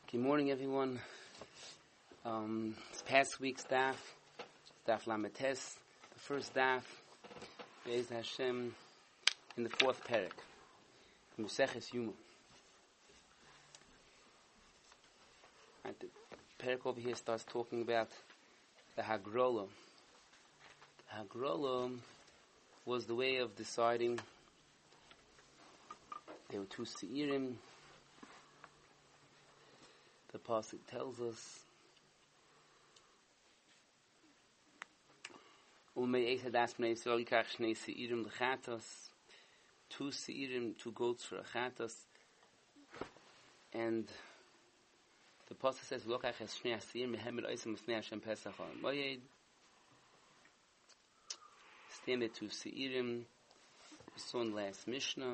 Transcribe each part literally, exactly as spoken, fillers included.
Good morning, everyone. Um, this past week's daf, daf Lametes, the first daf, Be'ez Hashem, in the fourth perek, Maseches Yuma. Right, the perek over here starts talking about the Hagrola. The Hagrola was the way of deciding. There were two Seirim. The pasuk tells us, two seirim, two goats for a chatas, and the pasuk says, stand there two seirim. We saw in the last Mishnah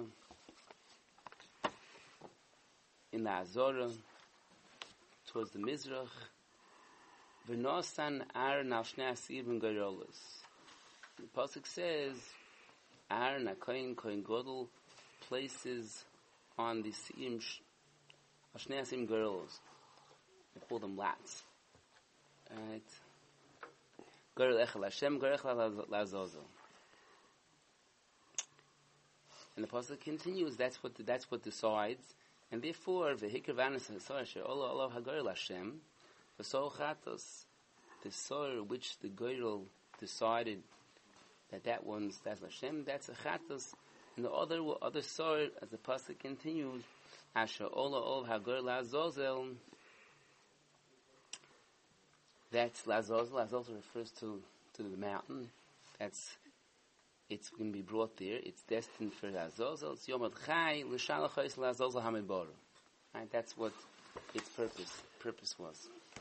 in the Azorah towards the Mizrach. V'nosan Aaron al shnei asirim goyrolos. The pasuk says, Aaron HaKohen, Kohen Gadol, places on the Seim al shnei asirim goyrolos. They call them lats. Right? Goyrol echel Hashem, goyrol echel lazozo. And the pasuk continues. That's what that's what decides. And therefore, the hikavanas hasasher Allah Allah hagoyel Hashem, the soul chatos, the soul which the goyrel decided that that one's that's Hashem, that's a chatos, and the other other soul, as the pasuk continues, asher Allah Allah hagoyel lazozel. That's lazozel. Lazozel refers to to the mountain. That's It's going to be brought there. It's destined for Lazozel. It's Yom Chai l'shalachos Lazozel Hamidbar. Right, that's what its purpose purpose was.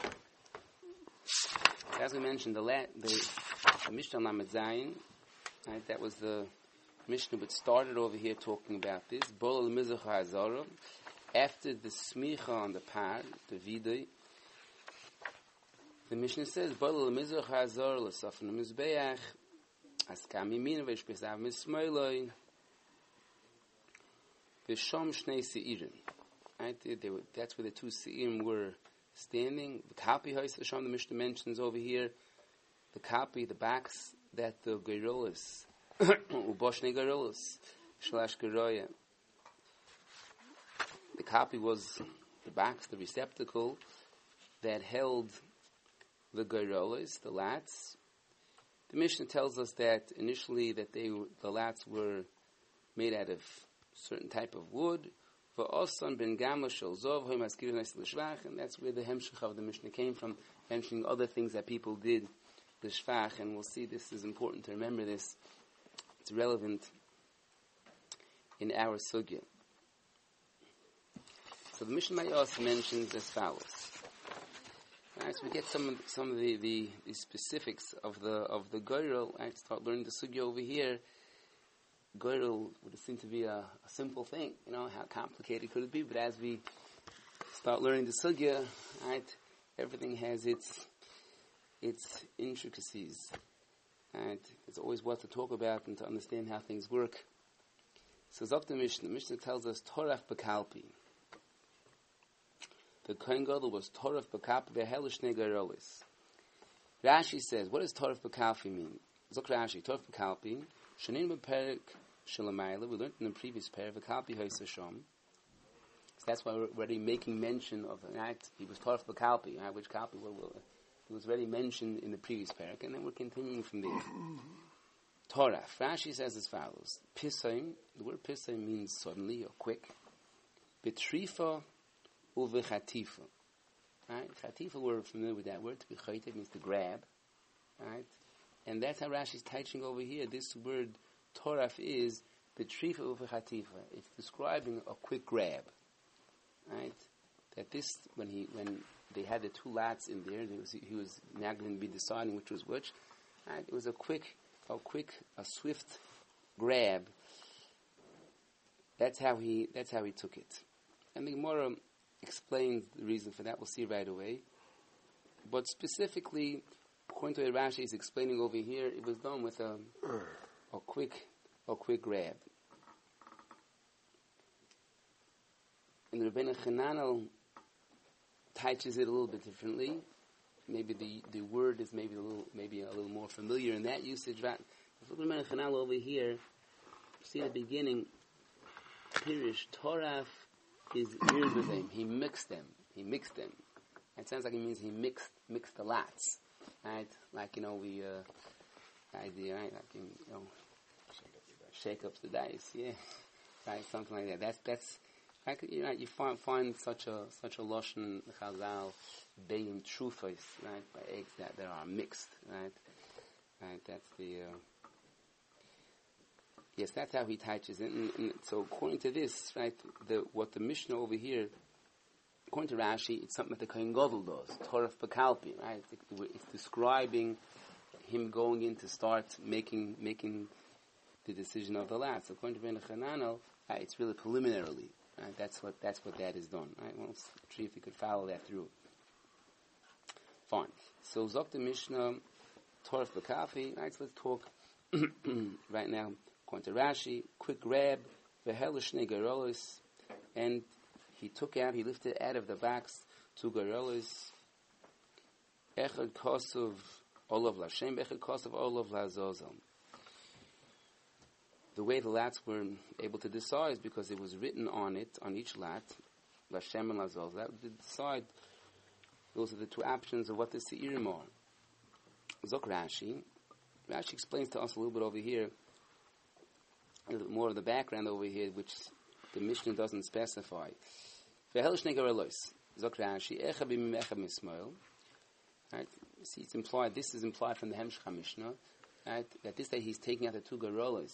As we mentioned, the la- the, the Mishnah Lamed Zayin, right, that was the Mishnah which started over here talking about this. Bol al-Mizrach HaZorah. After the smicha on the par, the vidui, the Mishnah says, Bol al-Mizrach HaZorah l'safon ha-mizbeach. Askami min ve'shpesav mismoiloi v'shom shnei seirim. Right, they, they were, that's where the two seirim were standing. The copy, the Mishnah mentions over here, the copy, the backs that the gerolos, uboshne gerolos, shalash geroya. The copy was the backs, the receptacle that held the gerolos, the lats. The Mishnah tells us that initially that they the lats were made out of certain type of wood. For Osan ben Gamla shel Zov hoy maskirin l'shvach, and that's where the hemshich of the Mishnah came from, mentioning other things that people did the shvach. And we'll see this is important to remember this. It's relevant in our sugya. So the Mishnah also mentions as follows. Right, so we get some of some of the, the, the specifics of the of the goyrel. Right, start learning the sugya over here. Goyrel would seem to be a, a simple thing. You know, how complicated could it be? But as we start learning the sugya, right, everything has its its intricacies. Right, there's always what to talk about and to understand how things work. So Zok the Mishnah. The Mishnah tells us Torah Bekalpi. The Kohen Gadol was Torah B'Kalpi v'helish negarolis. Rashi says, what does Torah B'Kalpi mean? Zok Rashi, Torah B'Kalpi, Shanin B'Perek Shalamayla, we learned in the previous pair, V'Kalpi Hoysashom. So that's why we're already making mention of the act. He was Torah B'Kalpi, right? Which Kalpi? Well, well, it was already mentioned in the previous pair, and then we're continuing from there. Torah. Rashi says as follows. Pisayim, the word Pisayim means suddenly or quick. B'Trifa Uve chatifa. Right? Chatifa, we're familiar with that word. To be chayte means to grab. Right? And that's how Rashi is teaching over here. This word toraf is betrifa uve chatifa. It's describing a quick grab. Right? That this, when he, when they had the two lats in there, there was, he was now going to be deciding which was which. Right? It was a quick, a quick, a swift grab. That's how he, that's how he took it. And the Gemara explains the reason for that. We'll see right away. But specifically, according to what Rashi is explaining over here, it was done with a, a quick, a quick grab. In the Rebbeinu Chananel, teaches it a little bit differently. Maybe the, the word is maybe a little maybe a little more familiar in that usage. Right? Look at the Chanal over here. See the beginning. Pirish Toraf is irbavim. He mixed them. He mixed them. It sounds like it means he mixed mixed the lots, right? Like you know we uh, idea, right? Like you know, shake up the dice, yeah, right? Something like that. That's that's like you know you find find such a such a lashon chazal being trufos, right? By eggs that that are mixed, right? Right. That's the. Uh, Yes, that's how he teaches it. And, and so according to this, right, the, what the Mishnah over here, according to Rashi, it's something that the Kohen Gadol does, Torah Bekalpi, right? It's, it's describing him going in to start making making the decision of the last. So according to Ben Chananel, uh, it's really preliminarily, right? That's what that's what that is done, right? Well, let's see if we could follow that through. Fine. So Zok the Mishnah, Torah Bekalpi, right? So let's talk right now. According to Rashi, quick grab, v'helishne garolis, and he took out, he lifted out of the box two garolis, echad kosov olav lashem, echad kosov olav lazozam. The way the lats were able to decide is because it was written on it, on each lat, lashem and lazozam. That would decide, those are the two options of what the seirim are. Zok Rashi, Rashi explains to us a little bit over here, a little bit more of the background over here, which the Mishnah doesn't specify. Right? See, it's implied. This is implied from the Hemshcha Mishnah, right? That this day he's taking out the two garolas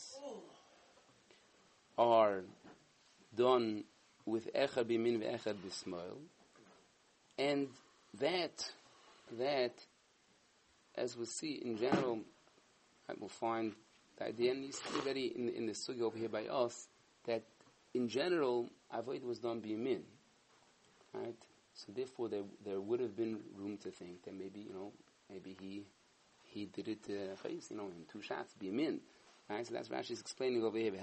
are done with echad b'min ve'echad b'smoil, and that that, as we'll see in general, I will find. The idea, and you see already in, in the sugi over here by us, that in general, avoid was done b'yamin, right? So therefore, there there would have been room to think that maybe you know maybe he he did it uh, you know in two shots b'yamin, right? So that's Rashi's explaining over here.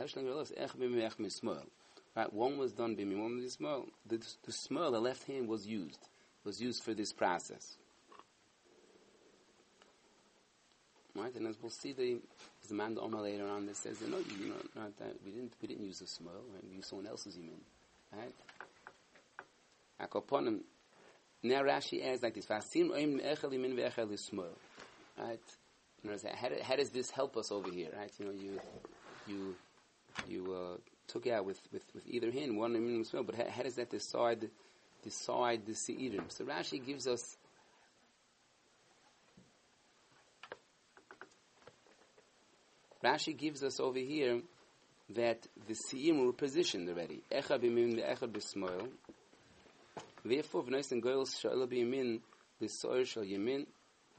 Right? One was done b'yamin, one was small. The the small, the left hand was used was used for this process. Right, and as we'll see, the the man the Omar later on that says, no, you know, not that we didn't we didn't use the smell, right? We used someone else's human, right? Akoponim. Now Rashi adds like this: Vasim oim echel min ve'echel ismol, right? How, how does this help us over here, right? You know, you you you uh, took out with, with, with either hand one imin ismol, but how, how does that decide decide the seirim? So Rashi gives us. Rashi gives us over here that the se'im were positioned already. Echad b'yamin ve'echad b'smoil. Therefore, v'nois and goyels sha'ela b'yamin v'soir shal yamin.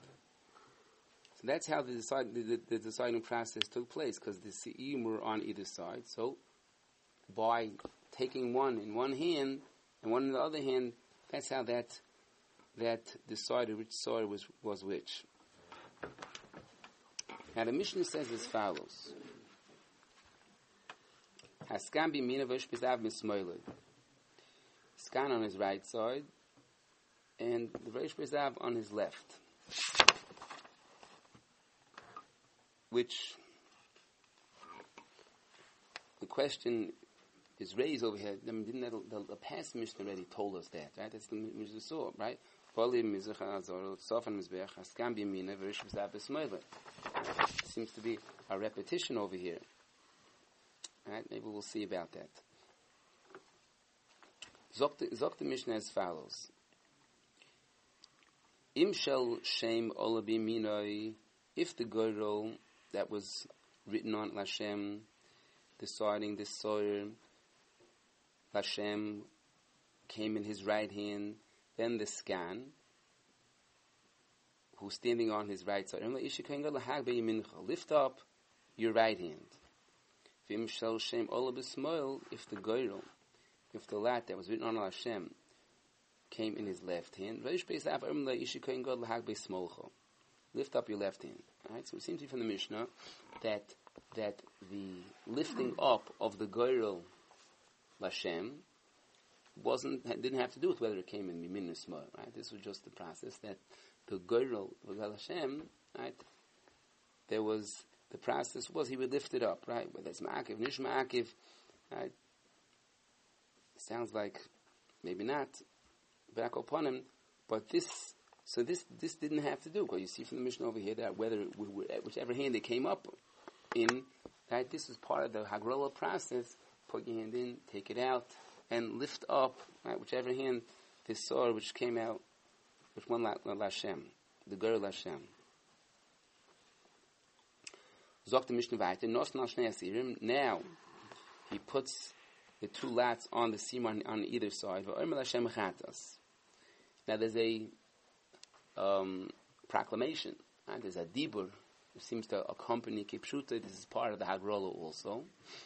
So that's how the, decide, the, the, the deciding process took place, because the se'im were on either side. So, by taking one in one hand and one in the other hand, that's how that that decided which side was was which. Now the Mishnah says as follows: Haskan b'mina v'shpizav mismoiled. Skan on his right side, and the v'shpizav on his left. Which the question is raised over here. I mean, didn't that, the, the past Mishnah already told us that, right? That's the Mishnah saw, right? Seems to be a repetition over here. Right? Maybe we'll see about that. Zok the Mishnah as follows: Im shel shem ola b'yaminoi, if the girl that was written on Lashem, deciding this Sawyer, Lashem came in his right hand, then the scan, who's standing on his right side, lift up your right hand. If the girl, if the lat that was written on Hashem came in his left hand, lift up your left hand. Right? So it seems to be from the Mishnah that that the lifting up of the girl Lashem wasn't didn't have to do with whether it came in Mimin or Smor, right? This was just the process that the Goyrel with Hashem, right? There was the process was he would lift it up, right? Whether it's Ma'akiv, Nish Ma'akiv, right? Sounds like maybe not back upon him, but this. So this this didn't have to do, because you see from the Mishnah over here that whether whichever hand it came up in, right? This was part of the Hagrola process. Put your hand in, take it out, and lift up, right? Whichever hand this sword which came out, which one Lashem, the girl Lashem. Zok the Mishnah weiter, Nos Nas Shnei Asirim. Now he puts the two lats on the seam on, on either side. Now there's a um, proclamation. Right? There's a dibur which seems to accompany Kipshuta. This is part of the Hagrola also.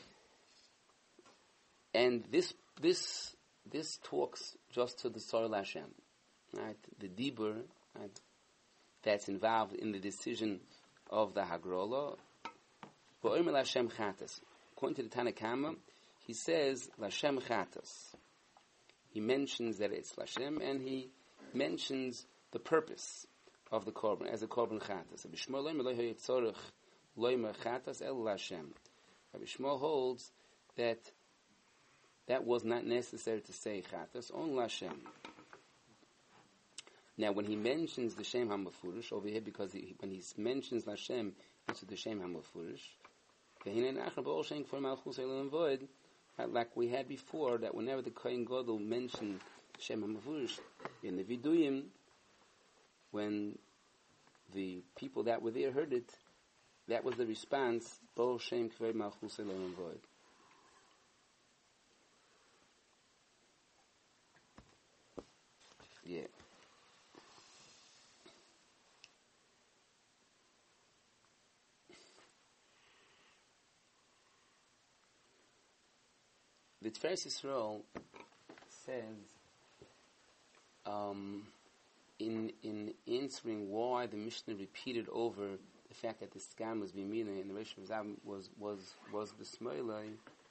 And this this this talks just to the Sorel Hashem, right? The dibur, right, that's involved in the decision of the Hagrola. V'omer Lashem Chatas. According to the Tanakama, he says Lashem Chatas. He mentions that it's Lashem, and he mentions the purpose of the korban as a korban Chatas. Rabbi Shmuel loymer lo hayet tzorich loymer Chatas el Lashem. Rabbi Shmuel holds that that was not necessary to say Chatas, only Lashem. Now, when he mentions the Shem HaMafurish over here, because he, when he mentions Lashem, it's the Shem HaMafurish. Like we had before, that whenever the Kohen Gadol mentioned Shem HaMafurish in the Viduyim, when the people that were there heard it, that was the response, Bo Shem Kvei Malchus Elohim Void. Yeah. The Tferes Yisrael says, um, in in answering why the Mishnah repeated over the fact that the scam was Bimina and the Reish Mizam was was was the Smoilai,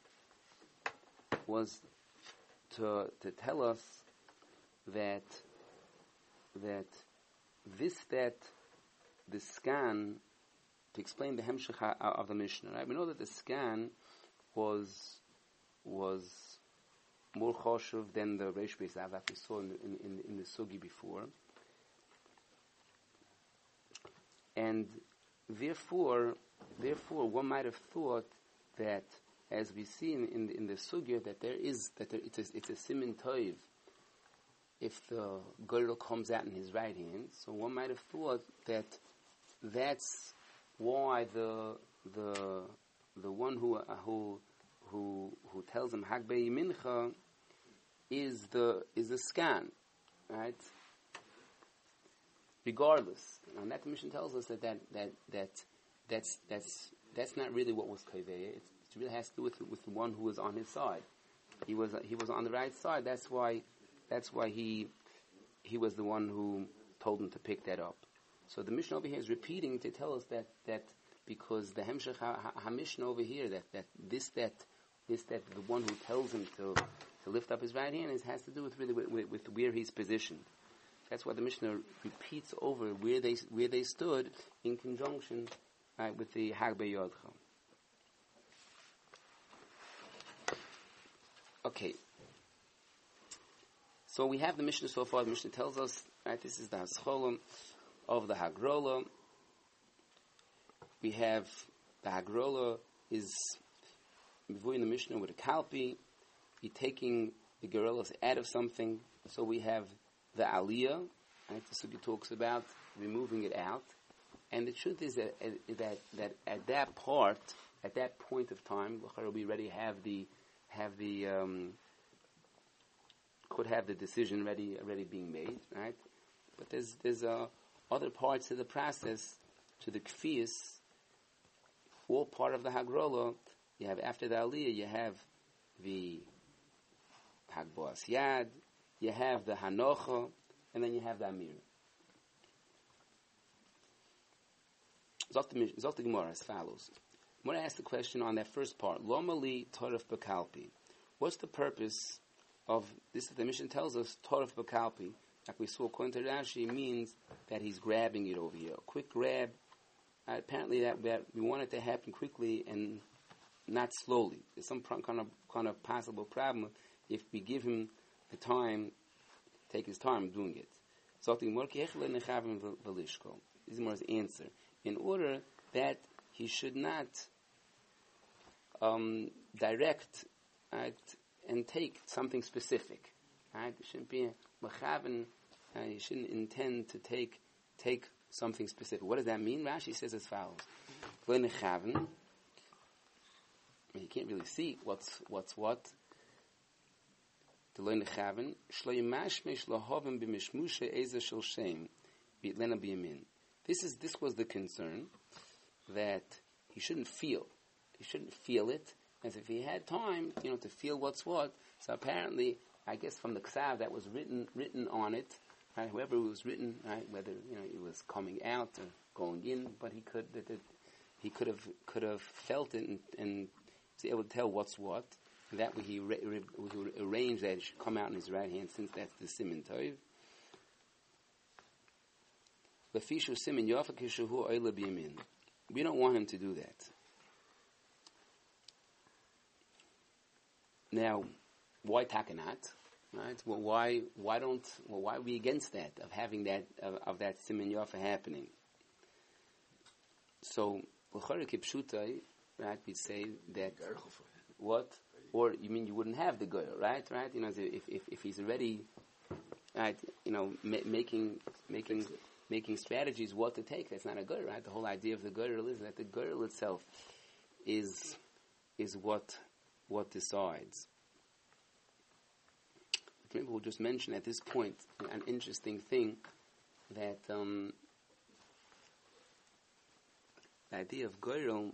was to to tell us that that this that the scan, to explain the hemshech of the Mishnah, right? We know that the scan was was more choshev than the Reish Beisav that we saw in in, in, in the sugi before, and therefore therefore one might have thought that, as we see in in, in the sugya, that there is that there, it's a, it's a simin toiv if the girdle comes out in his right hand. So one might have thought that that's why the the the one who uh, who who who tells him Hagbei Mincha is the is the scan, right? Regardless, and that mission tells us that that that, that that's that's that's not really what was Kaveya. It, it really has to do with with the one who was on his side. He was he was on the right side. That's why. That's why he he was the one who told him to pick that up. So the Mishnah over here is repeating to tell us that, that because the Hemshech HaMishnah over here, that, that this that this that the one who tells him to to lift up his right hand is, has to do with really with, with, with where he's positioned. That's why the Mishnah repeats over where they where they stood in conjunction right, with the Hagbei Yodcha. Okay. So we have the Mishnah so far. The Mishnah tells us, right, this is the Hascholim of the Hagrola. We have the Hagrola is before in the Mishnah with a Kalpi. You're taking the gorillas out of something. So we have the Aliyah, right? The Sugi talks about removing it out. And the truth is that, that, that at that part, at that point of time, we already have the, have the, um, could have the decision already already being made, right? But there's there's uh, other parts of the process to the kfiyas, all part of the hagrola. You have after the aliyah, you have the hagboas yad, you have the hanocha, and then you have the amir. Zok the Gemara as follows. I'm going to ask the question on that first part. Lomali torif bekalpi. What's the purpose of this, the Mishnah tells us, Torah B'Kalpi, like we saw, according to Rashi, means that he's grabbing it over here. A quick grab. Uh, apparently, that, that we want it to happen quickly and not slowly. There's some pro- kind of kind of possible problem if we give him the time, take his time doing it. So, this is Gemara's answer. In order that he should not um, direct right, and take something specific. Right? It shouldn't be mechaven. Uh, you shouldn't intend to take take something specific. What does that mean? Rashi says as follows: Mechaven. You can't really see what's what's what. The loy nechaven shlo yimashmesh lahavim b'mishmushe eza shel shem b'yitlena b'yamin. This is this was the concern that he shouldn't feel. He shouldn't feel it, as if he had time, you know, to feel what's what. So apparently, I guess from the ksav that was written written on it, right, whoever it was written, right, whether you know it was coming out or going in, but he could that, that he could have could have felt it and, and was able to tell what's what. That way he, re, re, he arranged that it should come out in his right hand, since that's the siman toiv. Lefishu siman yofa kishuhu oila b'yamin. We don't want him to do that. Now, why takanat? Right? Well, why why don't well why are we against that of having that of, of that siman yofa happening? So l'chara kipshutai, right? We say that what. Or you mean you wouldn't have the girl, right? Right? You know, if if, if he's already, right? You know, ma- making making making strategies what to take. That's not a girl, right? The whole idea of the girl is that the girl itself is is what what decides. Maybe we'll just mention at this point an interesting thing that um, the idea of girl.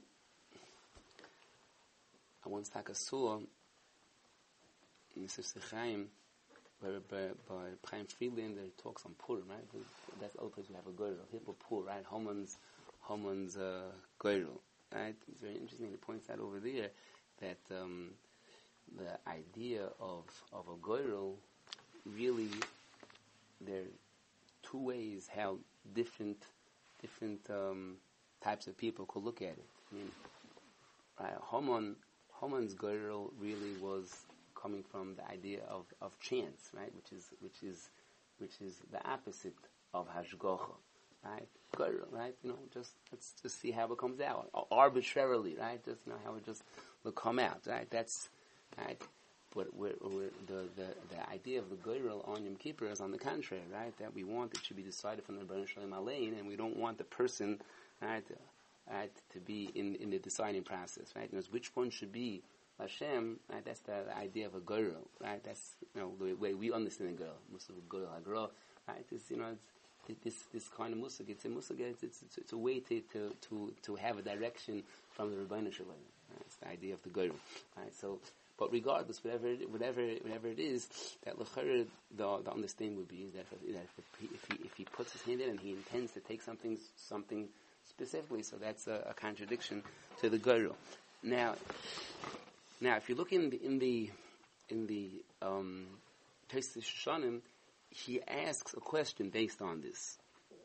I once like a saw in Sifsei Chaim by by Chaim Friedlander there talks on Purim, right? That's the other place we have a girl, Hippo Pur, right? Haman's Haman's uh, girl, right? It's very interesting. He points out over there that um, the idea of of a girl really there are two ways how different different um, types of people could look at it. I mean, right? Haman. Haman's girl really was coming from the idea of, of chance, right? Which is which is which is the opposite of hashgacha, right? Girl, right? You know, just let's just see how it comes out arbitrarily, right? Just you know how it just will come out, right? That's right. But we're, we're, the the the idea of the girl on Yom Kippur is on the contrary, right? That we want it should be decided from the Rebbeinu Shalom Alein, and we don't want the person, right? Right, to be in, in the deciding process, right? Because which one should be Hashem, right? That's the, the idea of a girl, right? That's, you know, the way we understand a girl. Musag, girl, a girl, right? It's, you know, it's, this this kind of musag, it's a musag, it's, it's, it's a way to, to, to, to have a direction from the Rebbeinu Shalom. Right? It's the idea of the girl, right? So, but regardless, whatever, whatever, whatever it is, that l'chara, the, the understanding would be that, if, that if, he, if he if he puts his hand in and he intends to take something something specifically, so that's a, a contradiction to the girl. Now, now, if you look in the in the in the um, Tosfos Shonim, he asks a question based on this.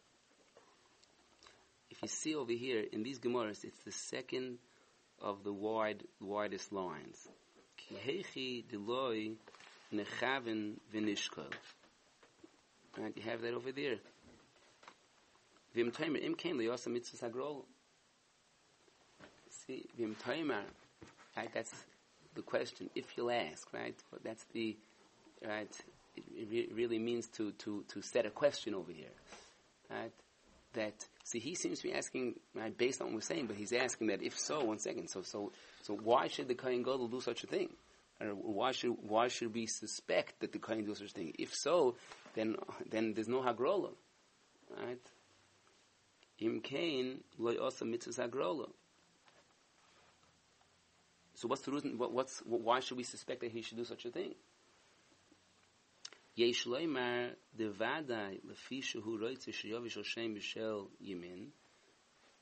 If you see over here in these Gemaras, it's the second of the wide widest lines. Kihechi deloi nechaven v'nishkol. Right, you have that over there. V'im taimer im kain liyasa mitzvah sagrol. See, v'im taimer, right? That's the question. If you'll ask, right? But that's the right. It, it re- really means to, to, to set a question over here, right? That see, he seems to be asking right, based on what we're saying, but he's asking that if so, one second. So so so why should the Kohen Gadol do such a thing? Or why should why should we suspect that the Kohen do such a thing? If so, then then there's no hagrola, right? Im kain lo yasa mitzvah hagrola. So what's the reason? What, what's why should we suspect that he should do such a thing? Yesh loymar devadai lefi shehu roitze sheyavish Hashem b'shel yimin.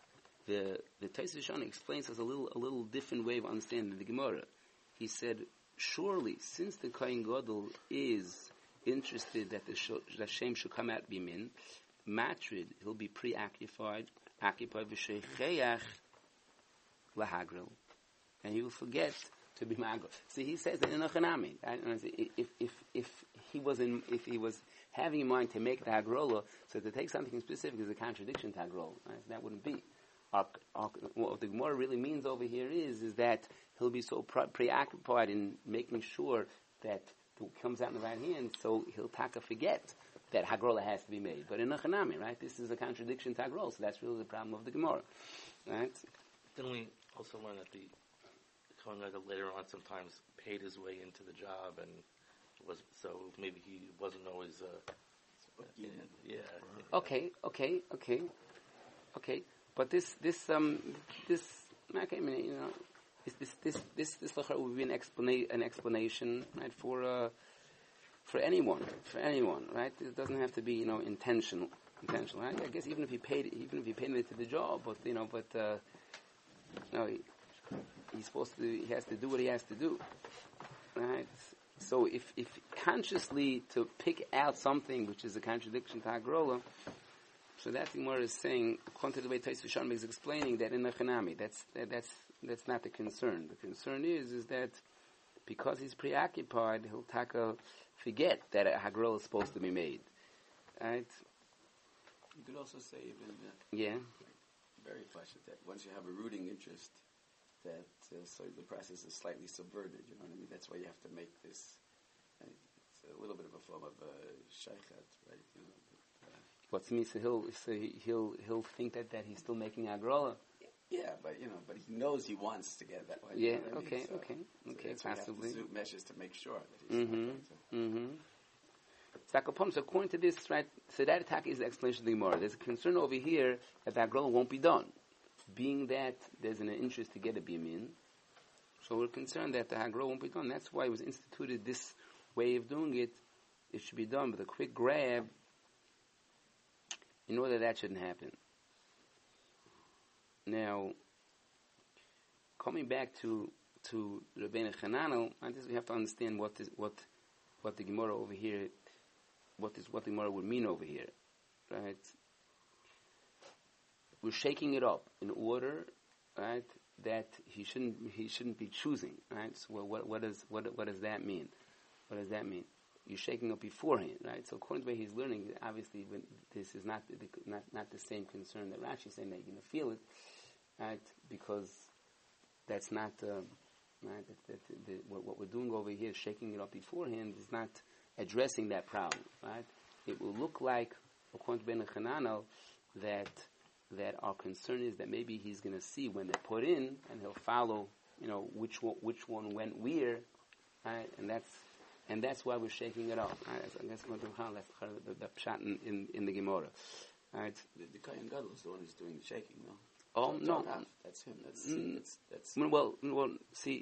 The the Tosfos Shonim explains us a little a little different way of understanding the Gemara. He said surely, since the Kohen Gadol is interested that the sh- that Shem should come out bimin, matrid, he'll be preoccupied, occupied v'sheicheach lahagril, and he will forget to be magro. See, he says that in a chanami. If if if he was in, if he was having in mind to make the hagrola, so to take something specific is a contradiction to hagrola. Right? That wouldn't be. Our, our, what the Gemara really means over here is is that he'll be so pre- preoccupied in making sure that it comes out in the right hand, so he'll taka forget that hagrola has to be made. But in a chanami, right, this is a contradiction to hagrola, so that's really the problem of the Gemara, right? Then we also learn that the Kohen Gadol later on sometimes paid his way into the job, and was so maybe he wasn't always. Uh, yeah, yeah. Okay, okay, okay, okay. But this, this, um, this, okay, I mean, you know, this, this, this, this, this, this would be an explanation, an explanation, right, for, uh, for anyone, for anyone, right? It doesn't have to be, you know, intentional, intentional, right? I guess even if he paid, even if he paid into the job, but you know, but, uh, you know, he, he's supposed to, he has to do what he has to do, right? So if, if consciously to pick out something which is a contradiction to Hagrola, so that the Gemara is saying, according to the way Tais V'Shalom is explaining that in the Chanami, that's that, that's that's not the concern. The concern is is that because he's preoccupied, he'll taka forget that a Hagrola is supposed to be made, right? You could also say even uh, yeah, very flashy that once you have a rooting interest, that uh, so the process is slightly subverted. You know what I mean? That's why you have to make this. Right? It's a little bit of a form of uh, shaykhat, right? You know. What's me? So he'll so he'll he'll think that, that he's still making Hagrola. Yeah, but you know, but he knows he wants to get that way. Yeah. You know what I Okay. mean? So, okay. so Okay. that's why you have Possibly. to zoom measures to make sure that he's Mm-hmm. not going to. Mm-hmm. So according to this, right? So that attack is the explanation of the Gemara. There's a concern over here that the Hagrola won't be done, being that there's an interest to get a bimin. So we're concerned that the Hagrola won't be done. That's why it was instituted this way of doing it. It should be done with a quick grab, in order that shouldn't happen. Now, coming back to to Rabbeinu Chananel, I guess we have to understand what is what what the Gemara over here, what is what the Gemara would mean over here, right? We're shaking it up in order, right, that he shouldn't he shouldn't be choosing, right? So what what what does what what does that mean? What does that mean? You're shaking up beforehand, right? So according to the way he's learning, obviously when this is not the, not not the same concern that Rashi is saying that you're going to feel it, right? Because that's not uh, right. That, that, the, what, what we're doing over here, shaking it up beforehand, is not addressing that problem, right? It will look like, according to Ben Chananel, that that our concern is that maybe he's going to see when they're put in, and he'll follow, you know, which one, which one went where, right? And that's and that's why we're shaking it up. Right? That's, that's going to that's the, the pshat in, in, in the Gemara, right? The, the Kohen Gadol is the one who's doing the shaking, no? Oh Don't- no, don't have- that's him. That's Mm. that's that's. well, well, see,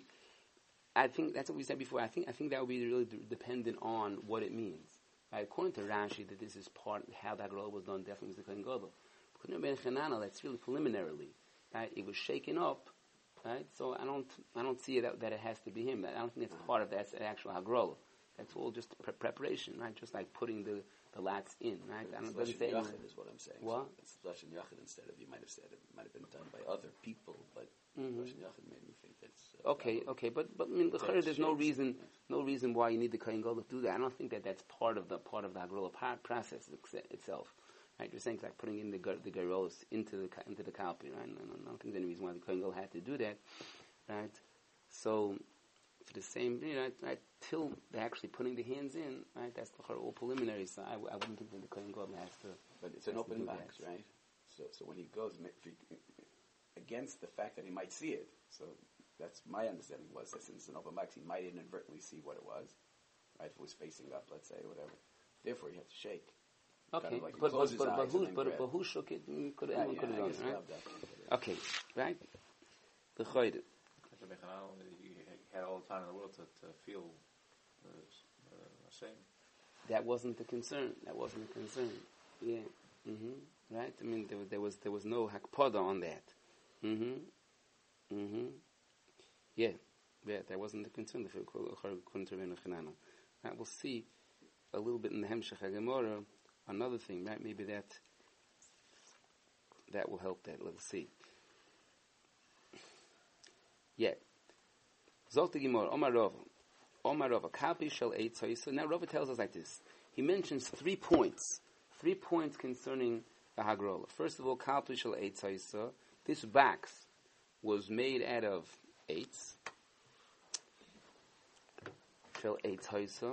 I think that's what we said before. I think I think that would be really d- dependent on what it means. Right? According to Rashi, that this is part how that role was done. Definitely was the Kohen Gadol. According to Ben Chananel, that's really preliminarily. Right? It was shaken up. Right? So I don't I don't see that that it has to be him. I don't think it's part of that actual Hagrola. That's all just pre- preparation, right? Just like putting the, the lats in, right? I don't It's doesn't say Lashon anything. Yachid is what I'm saying. What? So it's Lashon Yachid instead of, you might have said it might have been done by other people, but Mhm. Lashon Yachid made me think that's... Uh, Okay, probably- okay, but but I mean, the Yeah, there's no shapes, reason, yes. no reason why you need the Kohen Gadol to do that. I don't think that that's part of the part of the Hagrola pa- process ex- itself, right? You're saying it's like putting in the gar- the Garolos into the ka- into the Kalpi, right? And I don't think there's any reason why the Kohen Gadol had to do that, right? So for the same, you know, right, right, till they're actually putting the hands in, right? That's the whole preliminary. So I, w- I wouldn't think that the Kohen Gadol has to. But it's an has to open do box, that. right? So so when he goes ma- if he- against the fact that he might see it, so that's my understanding was that since it's an open box, he might inadvertently see what it was, right? If it was facing up, let's say, or whatever. Therefore, you have to shake. Kind Okay, of like he but but closes but, his but eyes who and then but, grab. but who shook it? Mm, Could Yeah, anyone yeah, could have I done guess it, right? Rav definitely could have. Okay, right. The Choyde. He had all the time in the world to, to feel uh, uh, ashamed. That wasn't the concern. That wasn't the concern. Yeah. Mm-hmm. Right. I mean, there was there was there was no hakpada on that. Mm-hmm. Mm-hmm. Yeah. that that wasn't the concern. The according to Rabbeinu Chananel, right? We'll see a little bit in the Hemshech HaGemara another thing, right? Maybe that that will help. That let's see. Yeah. Zot the Gemara, Omar Rava, Omar Rava, Kapi shel Eitz Haisa. Now Rava tells us like this. He mentions three points, three points concerning the Hagrola. First of all, Kapi shel Eitz Haisa. This box was made out of eitz, shel Eitz Haisa,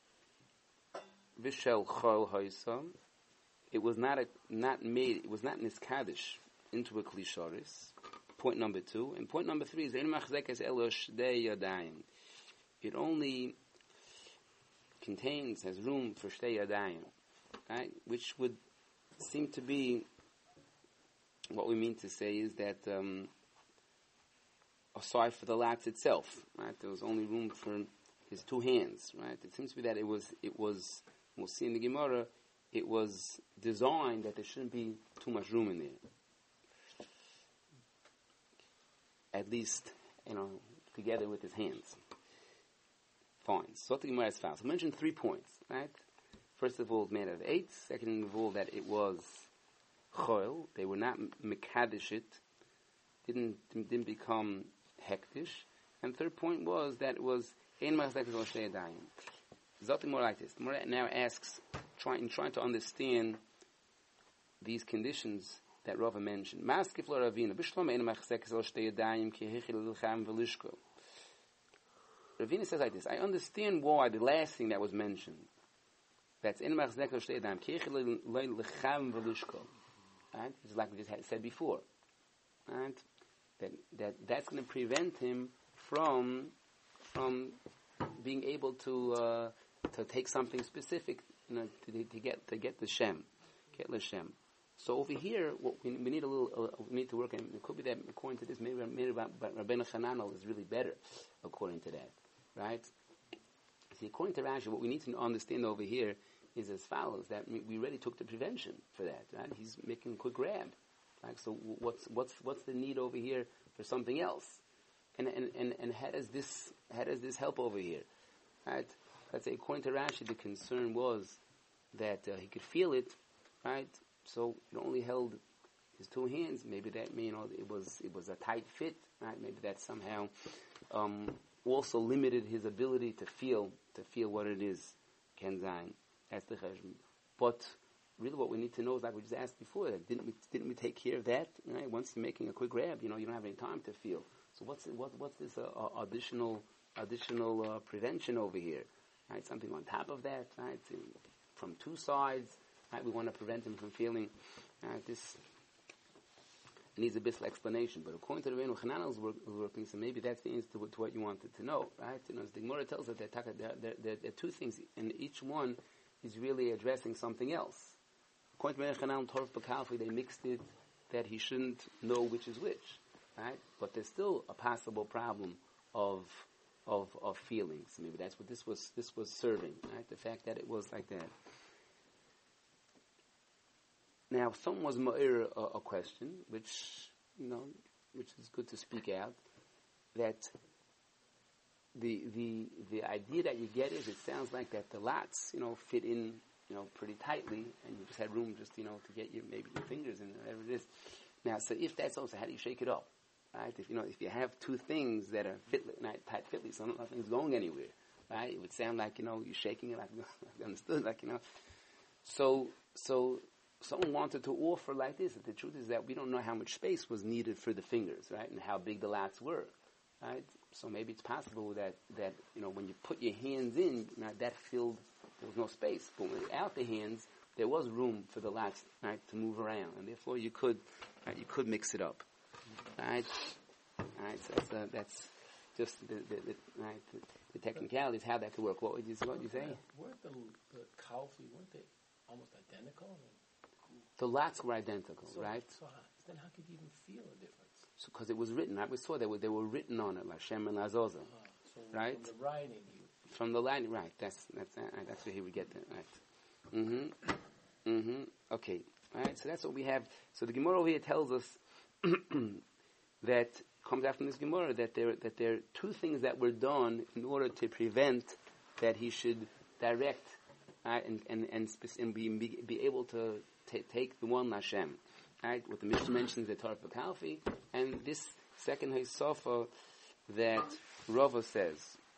v'shel Chol Haisa. It was not a, not made. It was not niskadish into a klisharis. Point number two. And point number three is Ein Machzekes Elo Shdei Yadayim. It only contains, has room for Shtei Yadayim, right? Which would seem to be, what we mean to say is that um, aside for the latz itself, right? There was only room for his two hands, right? It seems to be that it was, it was, we'll see in the Gemara, it was designed that there shouldn't be too much room in there. At least, you know, together with his hands. Fine. So the Gemara is found. So I mentioned three points, right? First of all, it was made out of eight. Second of all, that it was choil. They were not mekadesh it. Didn't didn't become hektish. And third point was that it was ein machzekes elo shtei yadayim. Zot more like this. The Gemara now asks, trying trying to understand these conditions that Rava mentioned. Maskif lo Ravina, b'shlom ein machzekes elo shtei yadayim ki hechil l'cham v'lishko. Ravina says like this, I understand why the last thing that was mentioned, that's ein machzekes elo shtei yadayim ki hechil l'cham v'lishko. Right? It's like we just had said before. Right? That, that that's going to prevent him from from being able to uh, to take something specific, you know, to, to get to get the shem, get the shem. So over here, what we, we need a little, uh, we need to work on. It could be that according to this, maybe maybe Rabbeinu Chananel is really better, according to that, right? See, according to Rashi, what we need to understand over here is as follows: that we already took the prevention for that, right? He's making a quick grab, right? So what's what's what's the need over here for something else? And and and, and how does this how does this help over here, right? Let's say according to Rashi, the concern was that uh, he could feel it, right? So it only held his two hands. Maybe that, you know, it was it was a tight fit, right? Maybe that somehow um, also limited his ability to feel to feel what it is, Ken Zayin. That's the cheshbon. But really, what we need to know is, like we just asked before, that didn't we didn't we take care of that? Right? Once you're making a quick grab, you know, you don't have any time to feel. So what's what what's this uh, uh, additional additional uh, prevention over here? Right? Something on top of that, right? To, from two sides. Right, we want to prevent him from feeling uh, this needs a bit of explanation. But according to the Rabbeinu Chananel's work, working, so maybe that's the answer to, to what you wanted to know, right? You know, the Gemara tells us that there, there, there, there are two things, and each one is really addressing something else. According to Rabbeinu Chananel, Torah B'Kalfi, they mixed it that he shouldn't know which is which, right? But there's still a possible problem of of of feelings. Maybe that's what this was. This was serving, right? The fact that it was like that. Now, if someone was ma'ir a, a question, which, you know, which is good to speak out, that the the the idea that you get is, it sounds like that the lats, you know, fit in, you know, pretty tightly, and you just had room just, you know, to get your, maybe your fingers in, whatever it is. Now, so if that's also, how do you shake it up? Right? If, you know, if you have two things that are fitly, not tight fitly, so nothing's going anywhere, right? It would sound like, you know, you're shaking it, like, I understood, like, you know. So, so, someone wanted to offer like this, that the truth is that we don't know how much space was needed for the fingers, right, and how big the lats were, right? So maybe it's possible that, that you know, when you put your hands in, now that filled, there was no space. But without the hands, there was room for the lats, right, to move around, and therefore you could, right, you could mix it up, right? Right, so that's, uh, that's just the, the, the, right, the, the technicalities, how that could work. What would you, what would you say? Weren't the, the Kalfi, weren't they almost identical? I mean, the lats were identical, so, right? So how, then how could you even feel a difference? So, because it was written, right? We saw they were, they were written on it, like Shem and Lazoza, Uh, so right? From the writing, you, From the line, right? That's that's uh, that's where he would get that, right? Mm-hmm. Mm-hmm. Okay. All right. So that's what we have. So the Gemara over here tells us that comes out from this Gemara that there that there are two things that were done in order to prevent that he should direct right, and and and, spe- and be, be be able to t- take the one Hashem. Right, what the Mishnah mentions the Torah Kalfi, and this second Haysofa that Rava says.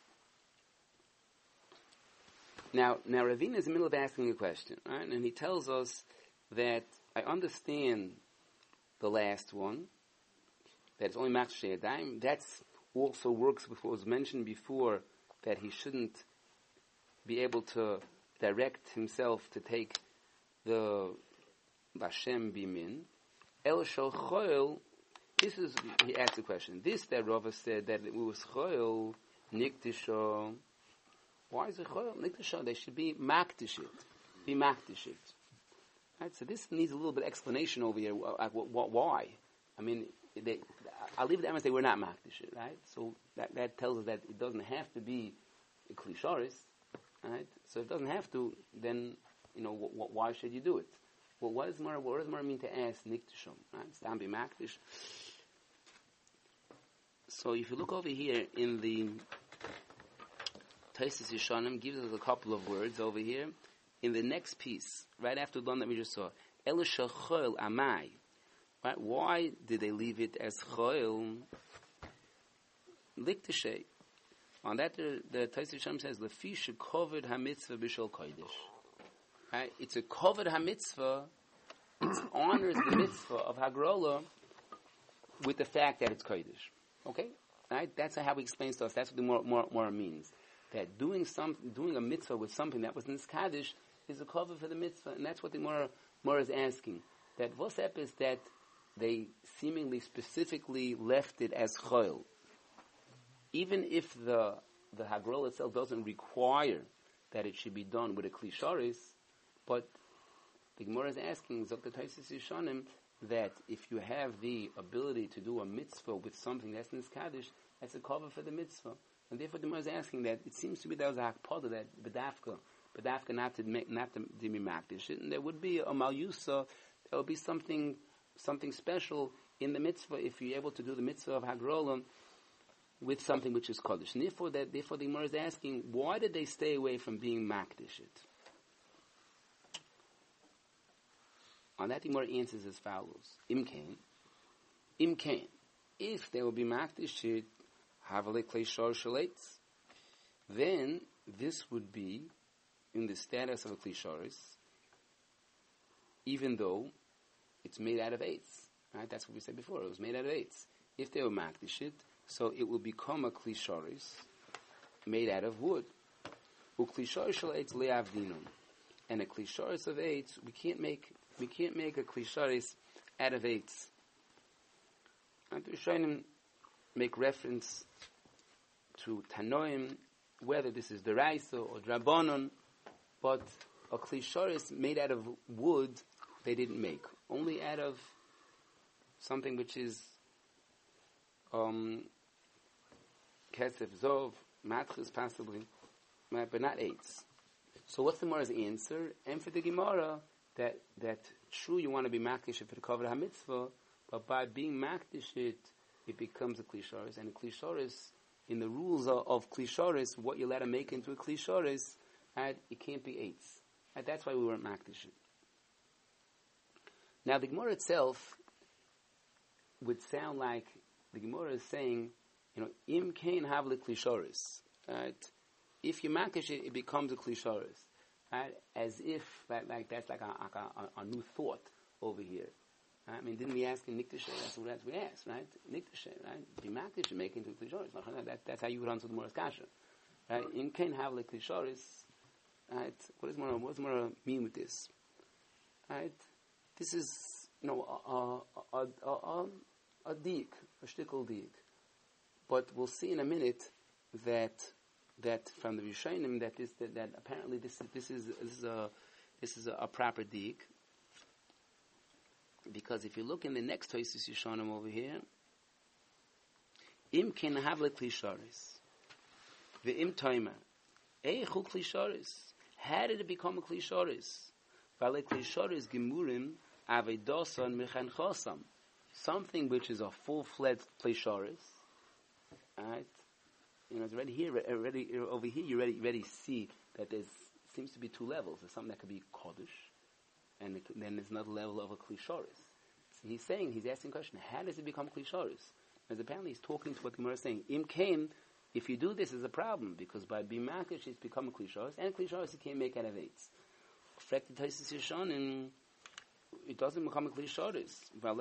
Now, now Ravina is in the middle of asking a question, right? And he tells us that I understand the last one, that it's only Machshei Yadayim. That also works with what was mentioned before, that he shouldn't be able to direct himself to take the Vashem Bimin. El Shal Choil, this is, he asked the question, this that Rava said that it was Choil, Niktisho. Why is it Choil? Niktisho, they should be Maktishit. Be Maktishit. Right, so this needs a little bit of explanation over here. Uh, why? I mean, they, I'll leave it to them and say we're not Maktishit, right? So that, that tells us that it doesn't have to be a Klisharis, right? So if it doesn't have to, then, you know, wh- wh- why should you do it? Well, what does Mara, what does Mara mean to ask Niktishum? Right? Stam be Maktish. So if you look over here in the Taisis Yishanim, gives us a couple of words over here. In the next piece, right after the one that we just saw, Elisha Choil Amai. Right? Why did they leave it as Choil? Liktishay. On that, the, the Taisis Yishanim says, Lefisha covered HaMitzvah B'Shel Kodesh. Right? It's a covered HaMitzvah. It honors the mitzvah of Hagrola with the fact that it's Kodesh. Okay? Right? That's how he explains to us. That's what the more, more, more means. That doing some, doing a mitzvah with something that was in this Kaddish is a cover for the mitzvah. And that's what the more, more is asking. That Vosep is that they seemingly specifically left it as Choil. Even if the, the Hagrola itself doesn't require that it should be done with a Klisharis, but the Gemara is asking Zok Taisis Yishanim that if you have the ability to do a mitzvah with something that's in this Kaddish, that's a cover for the mitzvah. And therefore the Gemara is asking that it seems to be there was a hakpada that bedafka, bedafka not to make, not to, to be makdish, and there would be a malyusa, there would be something something special in the mitzvah if you're able to do the mitzvah of Hagrolam with something which is Kaddish. And therefore, that, therefore the Gemara is asking, why did they stay away from being makdish it? On that, the Gemara answers as follows: Imkain, Imkain. If they will be makdishit, havale klei shor shalates, then this would be in the status of a klisharis, even though it's made out of eights. Right? That's what we said before. It was made out of eights. If they were makdishit, so it will become a klisharis made out of wood. Uklisharis shalates leavdinum, and a klisharis of eights we can't make. We can't make a klisharis out of eights. And we're trying to make reference to Tanoim, whether this is Deraisa or Drabonon, but a klisharis made out of wood they didn't make. Only out of something which is um, Kesef Zov, Matchis possibly, but not eights. So what's the Gemara's answer? And for the Gemara, that that true you want to be makdish for the cover ha-mitzvah, but by being makdish it, it becomes a klisharis, and a klisharis, in the rules of, of klisharis, what you let to make into a klisharis, right, it can't be eights. Right, that's why we weren't makdish it. Now the Gemara itself would sound like the Gemara is saying, you know, im kain havle klisharis. Right? If you makdish it, it becomes a klisharis. Right? As if that, like that's like a, a, a, a new thought over here. Right? I mean, didn't we ask in Niktishay? That's what we asked, right? Niktishay, right? Be makdish and make into klisharis. That, that's how you would answer the Moras Kasha. Right? In kain havle klisharis. Right? What does Mora, what does Mora mean with this? Right? This is, you know, a a a a, a dik, a shtickle dik. But we'll see in a minute that that from the Rishonim that this that, that apparently this this is this is a this is a, a proper dik, because if you look in the next Tosis Yishanim over here, im ken havle klisharis, the im timer, eichu klisharis. How did it become a klisharis? Vale klisharis gemurim avedosan mechan chosam. something which is a full-fledged Pleisharis, right? You know, it's already here, already over here. You already, already see that there's seems to be two levels. There's something that could be Kodesh, and it, then there's another level of a Klisharis. So he's saying, he's asking the question: how does it become Klisharis? As apparently he's talking to what the Gemara is saying. Im came, if you do this, is a problem because by being makish, it's become a Klisharis, and Klisharis you can't make out of eights. And it doesn't become a Klisharis.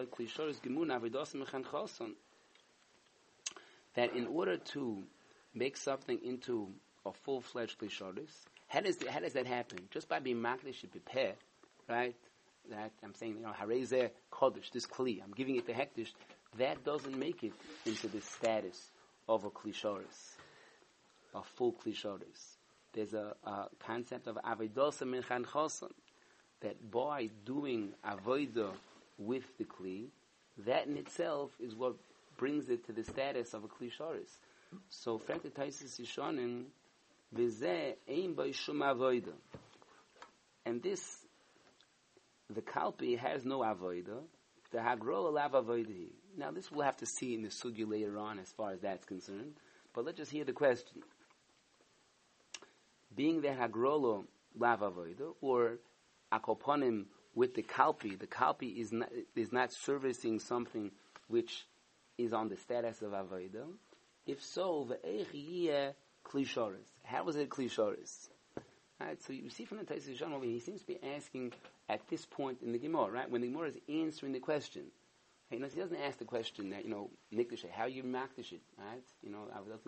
That in order to make something into a full-fledged Klisharis, how does how does that happen? Just by being makish, you prepare, right? That I'm saying, you know, Harezeh Kodesh, this Kli, I'm giving it the Hektish. That doesn't make it into the status of a Klisharis, a full Klisharis. There's a, a concept of Avodah Minchan Choson, that by doing Avodah with the Kli, that in itself is what brings it to the status of a Klisharis. So, frankly, Taisus Yishonim, V'zeh ein by shum Avodah. And this, the Kalpi has no Avodah, the Hagrola lav Avodah. Now, this we'll have to see in the Sugya later on as far as that's concerned, but let's just hear the question. Being the Hagrolo lav Avodah, or Akoponim with the Kalpi, the Kalpi is not, is not servicing something which is on the status of Avodah. If so, v'eich yiyeh Klisharis. How is it Klisharis? Right, so you see from the Taisus Yishan over here, he seems to be asking at this point in the Gemara, right? When the Gemara is answering the question, hey, you know, he doesn't ask the question that, you know, Nikdish, how you makdish it, right? You know,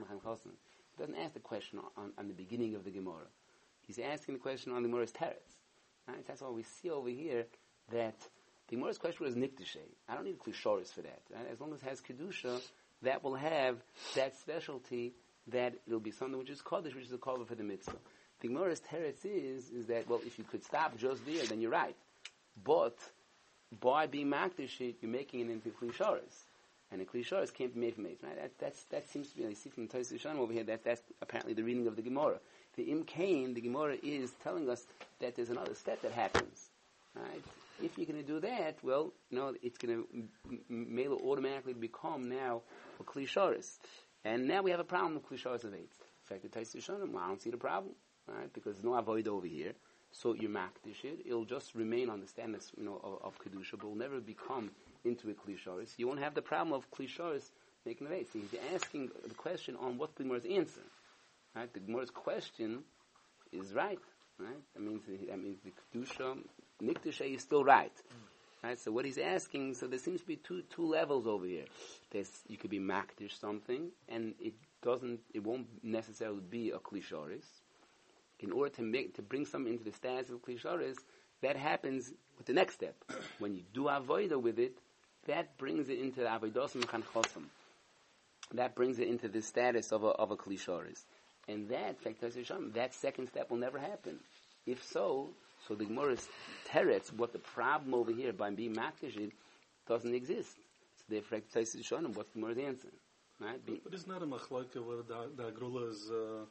he doesn't ask the question on, on the beginning of the Gemara. He's asking the question on the Gemara's teretz. Right? That's why we see over here that the Gemara's question was Nikdish. I don't need Klisharis for that. Right? As long as it has Kedusha, that will have that specialty that it'll be something which is Kodesh, which is a cover for the mitzvah. The Gemara's teretz is, is that, well, if you could stop just there, then you're right. But by being makdish, you're making it into Klisharis. And the Klisharis can't be made from eight, right? That, that's, that seems to be, I see from Taisus Yishan over here, that that's apparently the reading of the Gemara. The Im Kain, the Gemara is telling us that there's another step that happens, right? If you're going to do that, well, you know, it's going to m- m- automatically become now a Klisharis. And now we have a problem with Klisharis of eight. In fact, the Taisus Yishan, well, I don't see the problem, right? Because there's no avoid over here. So you makdish it, it'll just remain on the status, you know, of, of Kedusha, but will never become into a Klisharis. You won't have the problem of Klisharis making the eight. So he's asking the question on what the Gemara's answer. Right? The Gemara's question is right. Right? That means that means the Kedusha, Nikdusha is still right. Right? So what he's asking, so there seems to be two two levels over here. There's, you could be makdish something, and it doesn't, it won't necessarily be a Klisharis. In order to make to bring something into the status of Klisharis, that happens with the next step. When you do avodah with it, that brings it into the avodos mechan chosam. That brings it into the status of a of a Klisharis. And that, that second step will never happen. If so, so the Gemara's teretz, what the problem over here by being makdish doesn't exist. So therefore, what's the Gemara's answer? Right? Be, but it's not a machlokes where the, the agrula is. Uh,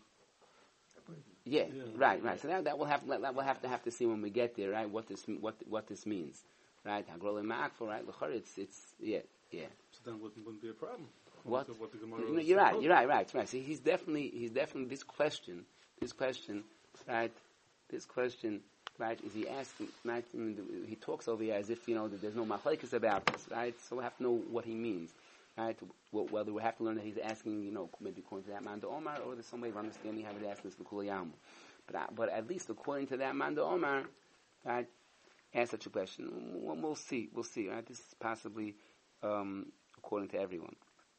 yeah, yeah, right, right. So that, that we'll have that we'll have to have to see when we get there, right? What this what what this means, right? Agrula makfor, right? L'chor, it's it's yeah, yeah. So then wouldn't, wouldn't be a problem. What? what the Gemara you know, you're right. You're right. Right. Right. See, he's definitely he's definitely this question. This question, right? This question, right? Is he asking? Right? I mean, he talks over here as if you know that there's no machlekes about this, right? So we have to know what he means, right? Well, whether we have to learn that he's asking, you know, maybe according to that Manda Omar, or there's some way of understanding how he's asking this for Kulayam. But uh, but at least according to that Manda Omar, right? Ask such a question. We'll, we'll see. We'll see. Right? This is possibly um, according to everyone.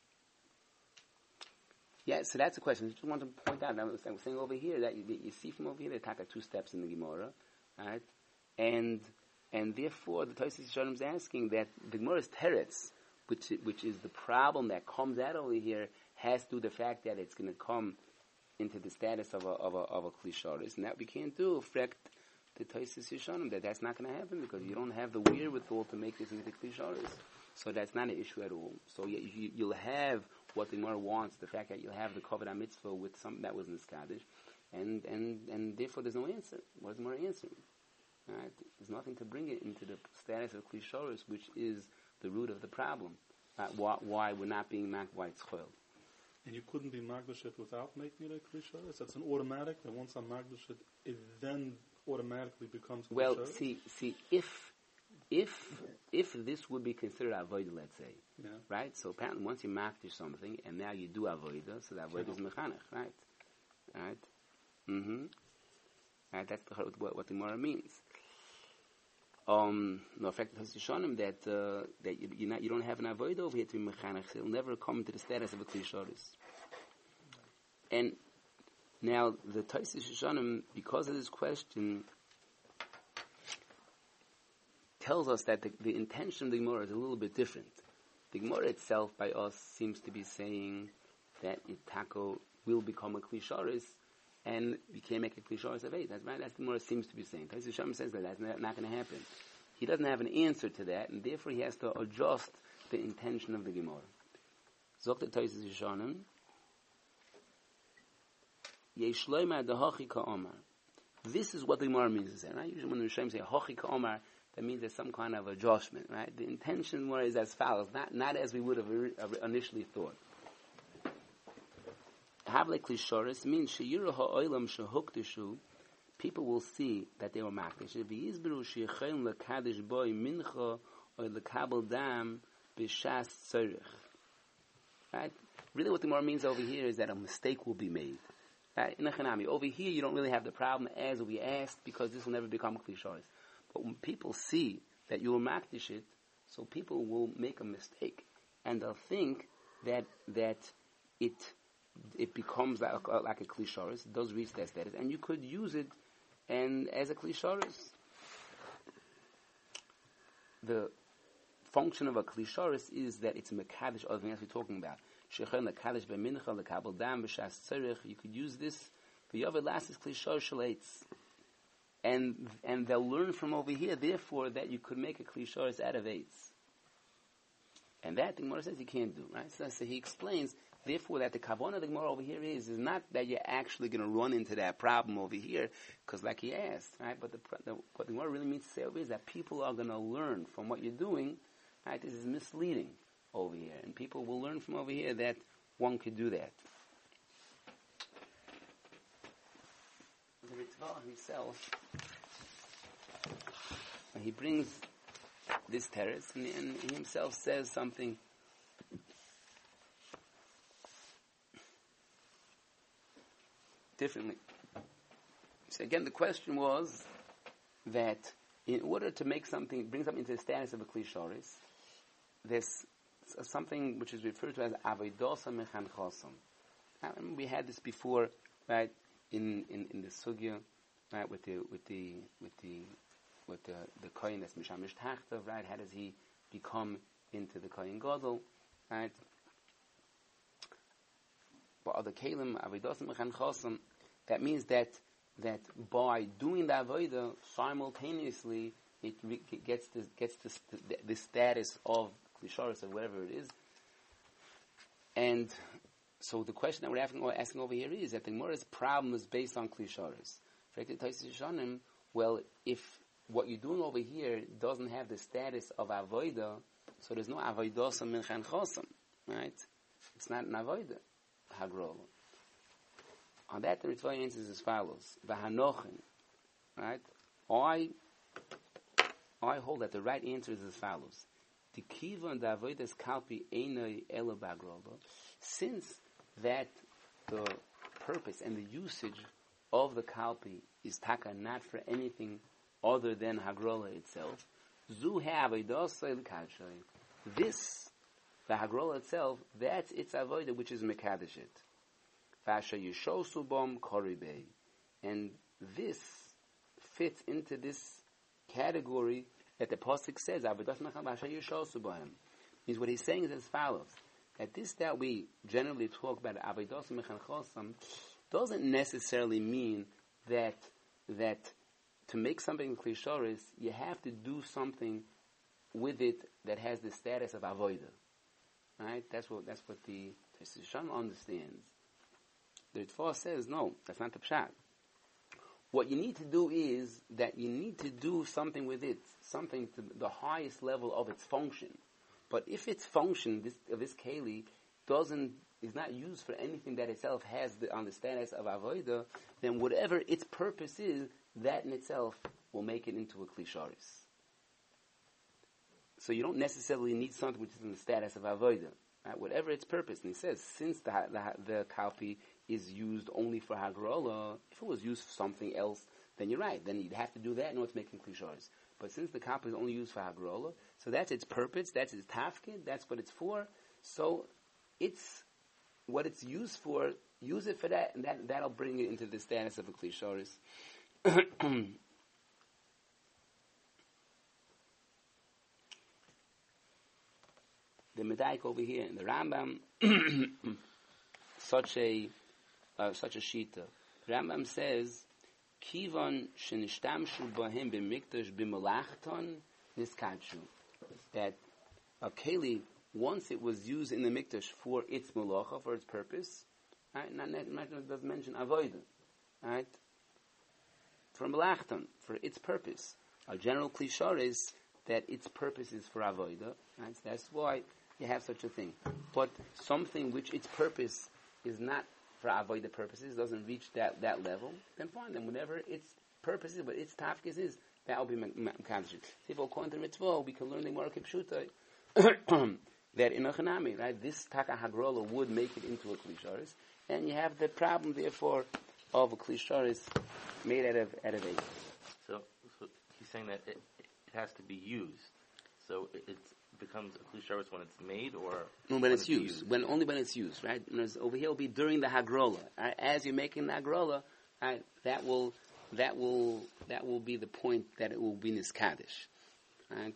Yeah, so that's the question. I just want to point out, I was saying over here, that you, you see from over here, they talk about two steps in the Gemara, right? And and therefore, the Taisus Yishanim is asking that the Gemara's teretz, which which is the problem that comes out over here, has to do the fact that it's going to come into the status of a of a of a Klisharis, and that we can't do. Affect the Taisus Yishanim that that's not going to happen because you don't have the wherewithal to make this into Klisharis. So that's not an issue at all. So you, you, you'll have what the Gemara wants, the fact that you'll have the Kovod HaMitzvah with something that was in Skadish, and, and, and therefore there's no answer. What is the Gemara answering? Right? There's nothing to bring it into the status of Klisharis, which is the root of the problem. Right? Why, why we're not being mak, why it's chol. And you couldn't be magdashit without making it a klisharis? That's an automatic, that once I'm magdashit, it then automatically becomes klisharis? Well, see, see, if, if, if this would be considered avodah, let's say, Yeah. right? So apparently once you makdish something, and now you do avodah, so that avodah is mechanech, right? Right? Mm-hmm. Right, that's the, what, what the Gemara means. Um, no, in fact, it has to show him that, uh, that you, you're not, you don't have an avodah over here to be mechanech, so it'll never come to the status of a klisharis. And now, the Taisus Shoshanim, because of this question, tells us that the, the intention of the Gemara is a little bit different. The Gemara itself, by us, seems to be saying that Itako will become a klisharis, and we can't make a klisharis of eight. That's right. That's the Gemara seems to be saying. Taisus Shoshanim says that that's not, not going to happen. He doesn't have an answer to that, and therefore he has to adjust the intention of the Gemara. Zogt the Taisus Shoshanim, Yeshloima dehachi ka'omar. This is what the Gemara means to say, right? Usually when the Rishonim say hachi ka'omar, that means there's some kind of adjustment, right? The intention more is as follows, not not as we would have initially thought. Havle klisharis means sheyiru ha'olam shehukdishu. People will see that they were makdish. V'yizberu sheyachelin lekadish boy mincha or lekabel dam b'shas tzorich. Right? Really, what the Gemara means over here is that a mistake will be made. Right? In a chanami, over here you don't really have the problem as we asked because this will never become klisharis. But when people see that you will makdish it, so people will make a mistake, and they'll think that that it it becomes like a, like a klisharis. It does reach that status, and you could use it and as a klisharis. The function of a klisharis is that it's a mekadosh. Other thing else we're talking about. Shechon lekadosh b'mincha lekabel dam b'shas tzorich. You could use this for yovel lasis klishar shalates. And and they'll learn from over here, therefore, that you could make a klisharis out of eights. And that the Gemara says you can't do, right? So, so he explains, therefore, that the kavanah of the Gemara over here is, is not that you're actually going to run into that problem over here, because like he asked, right? But the, the, what the Gemara really means to say over here is that people are going to learn from what you're doing, right? This is misleading over here. And people will learn from over here that one could do that. The Ritva himself, he brings this terrace, and, and he himself says something differently. So again, the question was that in order to make something, bring something to the status of a klisharis, there's something which is referred to as avodosa mechan chosam. We had this before, right? In, in, in the sugya, right, with the with the with the with the the kohen that's mishamish tachtav, right? How does he become into the kohen gadol, right? But other kalim avodas mechan chosam, that means that that by doing the avodah simultaneously, it re- gets this gets this the, the status of klisharis or whatever it is, and. So the question that we're asking, asking over here is that the Gemara's problem is based on klisharis. Well, if what you're doing over here doesn't have the status of avodah, so there's no avodah minchan chosam, right? It's not an avodah hagrol. On that, the Ritva answers as follows: V'hanochin, right? I I hold that the right answer is as follows: The kiva and the avodas kalpi einay elo bagrolo. Since that the purpose and the usage of the kalpi is taka not for anything other than hagrola itself, zu ha'avodah l'kadshei. This, the hagrola itself, that's its avodah which is mekadeshit. Fasha yishosu bom koribei, and this fits into this category that the pasuk says avodas mechal fasha yishosu bom. Means what he's saying is as follows. That this that we generally talk about avodas mechan chosam doesn't necessarily mean that that to make something klisharis you have to do something with it that has the status of avodah, right? That's what that's what the Sham understands. The Ritva says no, that's not the pshat. What you need to do is that you need to do something with it, something to the highest level of its function. But if its function, this, of this keli, doesn't, is not used for anything that itself has the, on the status of avodah, then whatever its purpose is, that in itself will make it into a kli sharis. So you don't necessarily need something which is in the status of avodah. Right? Whatever its purpose, and he says, since the the, the kalpi is used only for hagrola, if it was used for something else, then you're right. Then you'd have to do that in order to make him kli sharis. But since the kalpi is only used for hagrola, so that's its purpose, that's its tafkid, that's what it's for. So it's what it's used for. Use it for that, and that that'll bring it into the status of a kli sharis. The Medaik over here in the Rambam, such a uh, such a shita. Rambam says, "Kivan shenishtamshu bahem b'mikdash b'malachton niskadshu." That a keli, once it was used in the mikdash for its malacha, for its purpose, right? Not, not, not doesn't mention avodah, right? For malachton, for its purpose. A general klishar is that its purpose is for avodah, right? So that's why you have such a thing. But something which its purpose is not for avodah purposes, doesn't reach that, that level, then fine. Then whatever its purpose is, what its tafkis is, that will be mekadashit. If according to mitzvah, we can learn the Gemara Kipshuta that in a chanami, right, this taka hagrola would make it into a klisharis, and you have the problem, therefore, of a klisharis made out of out of egg. So, so he's saying that it, it has to be used. So it, it's becomes a klisharis when it's made, or no, when, when it's, it's used. used. When only when it's used, right? Whereas over here will be during the hagrola. Right? As you're making the hagrola, right, that will that will that will be the point that it will be niskadish, right?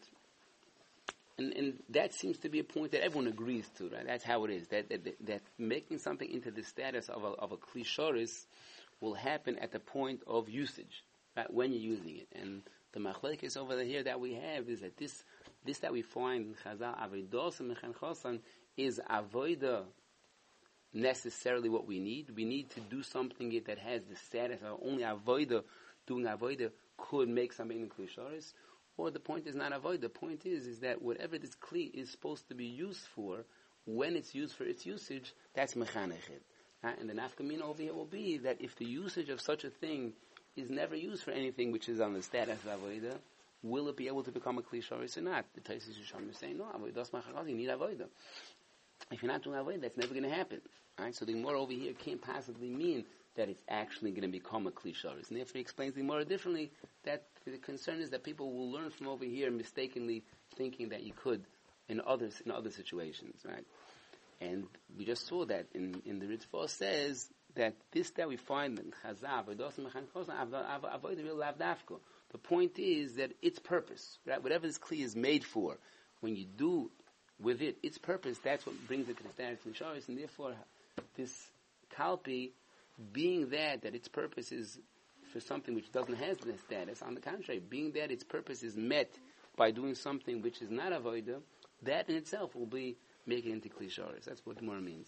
And and that seems to be a point that everyone agrees to, right? That's how it is. That that, that, that making something into the status of a of a klisharis will happen at the point of usage, right? When you're using it. And the machlekes over here that we have is that this this that we find in Chazal avodos and mechan chosan is avodah necessarily what we need. We need to do something that has the status of only avodah. Doing avodah could make something in klisharis. Or the point is not avoid. The point is, is that whatever this kli is supposed to be used for, when it's used for its usage, that's mechanechid. Uh, and the nafkamina over here will be that if the usage of such a thing is never used for anything which is on the status of avodah, will it be able to become a kli sharis or not? The Taisus Yisham is saying, no, avodah machakaz, you need avodah. If you're not doing avodah, that's never going to happen. Right? So the Gemara over here can't possibly mean that it's actually going to become a kli sharis. And therefore he explains the Gemara differently, that the concern is that people will learn from over here mistakenly thinking that you could in others in other situations, right? And we just saw that in, in the Ritva says that this that we find in Chazal, the point is that its purpose, right? Whatever this kli is made for, when you do with it its purpose, that's what brings it to the status of Sharis, and therefore this kalpi, being that that its purpose is for something which doesn't have the status, on the contrary, being that its purpose is met by doing something which is not avodah, that in itself will be making it into kli sharis. That's what Gemara means.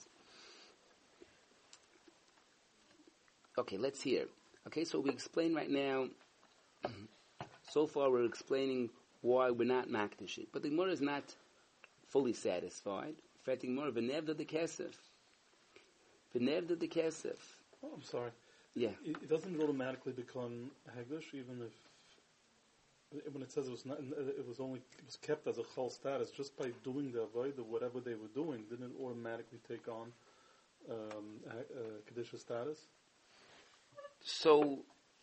Okay, let's hear. Okay, so we explain right now, so far we're explaining why we're not makdish it. But the Gemara is not fully satisfied. In fact, the Gemara, v'nevda de kesef. V'nevda de kesef. Oh, I'm sorry. Yeah. It, it doesn't automatically become hagdush, even if when it says it was not, it was only it was kept as a chol status just by doing the avodah, whatever they were doing, didn't it automatically take on um, a, a kedusha status? So,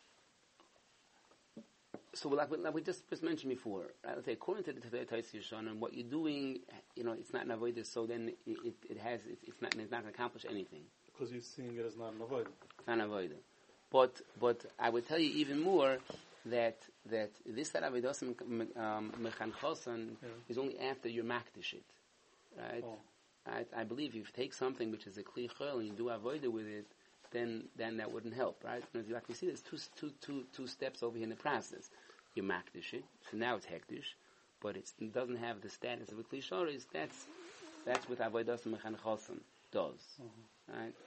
so like, like we just, just mentioned before, right? Let's say according to the Taisus Yishon, and what you're doing, you know, it's not an avodah, so then it, it, it has it, it's not it's not going to accomplish anything. Because you're seeing it as not an avodah. It's not an avodah. But but I would tell you even more that that this that avodah mechan chosan is only after you're makdish it, right? Oh. I, I believe if you take something which is a kli chol and you do avodah with it, then then that wouldn't help, right? Because like we see, there's two two two two steps over here in the process. You makdish it, so now it's hektish, but it's, it doesn't have the status of a kli sharis. That's that's what avodah mechan chosan does, mm-hmm. right?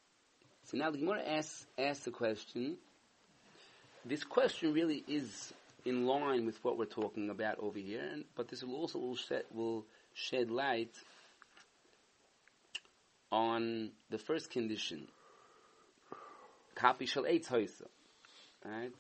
So now the Gemara asks, asks the question. This question really is in line with what we're talking about over here, and, but this will also will shed, will shed light on the first condition. Kapi shel eitz hoisa. Right?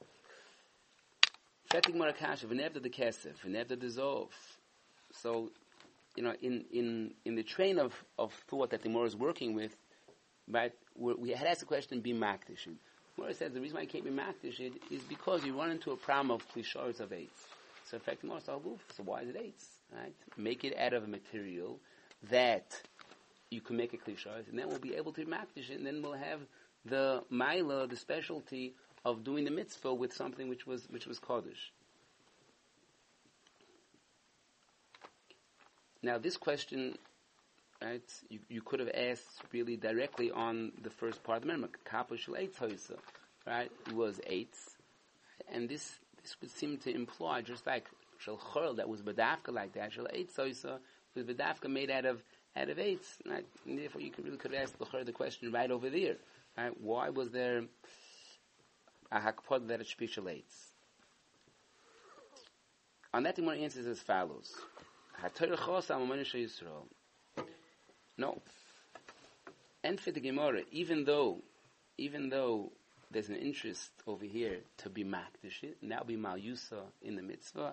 Fetik marakasha, v'nevda the kesef, v'nevda the zov. So, you know, in, in, in the train of, of thought that the Gemara is working with, right, we're, we had asked the question, be makdish. Gemara says the reason why you can't be makdish is because you run into a problem of klishars of eitz. So in fact, the Gemara says, so why is it eitz? Right? Make it out of a material that you can make a klishars, and then we'll be able to be makdish, and then we'll have the maila, the specialty of doing the mitzvah with something which was which was kodesh. Now, this question, right? You, you could have asked really directly on the first part of the amendment. Kappa shel eitz hoisa, right? It was eitz, and this this would seem to imply just like shel chorel that was bedafka like that. Shel eitz hoisa was bedafka made out of out of eitz, right? And therefore, you could really could have asked the the question right over there. Right? Why was there a hakpod that it should be shel eitz? On that, the Gemara answers as follows: No. And for the Gemara, even though, even though there's an interest over here to be makdish it, and that will be mal yusa in the mitzvah.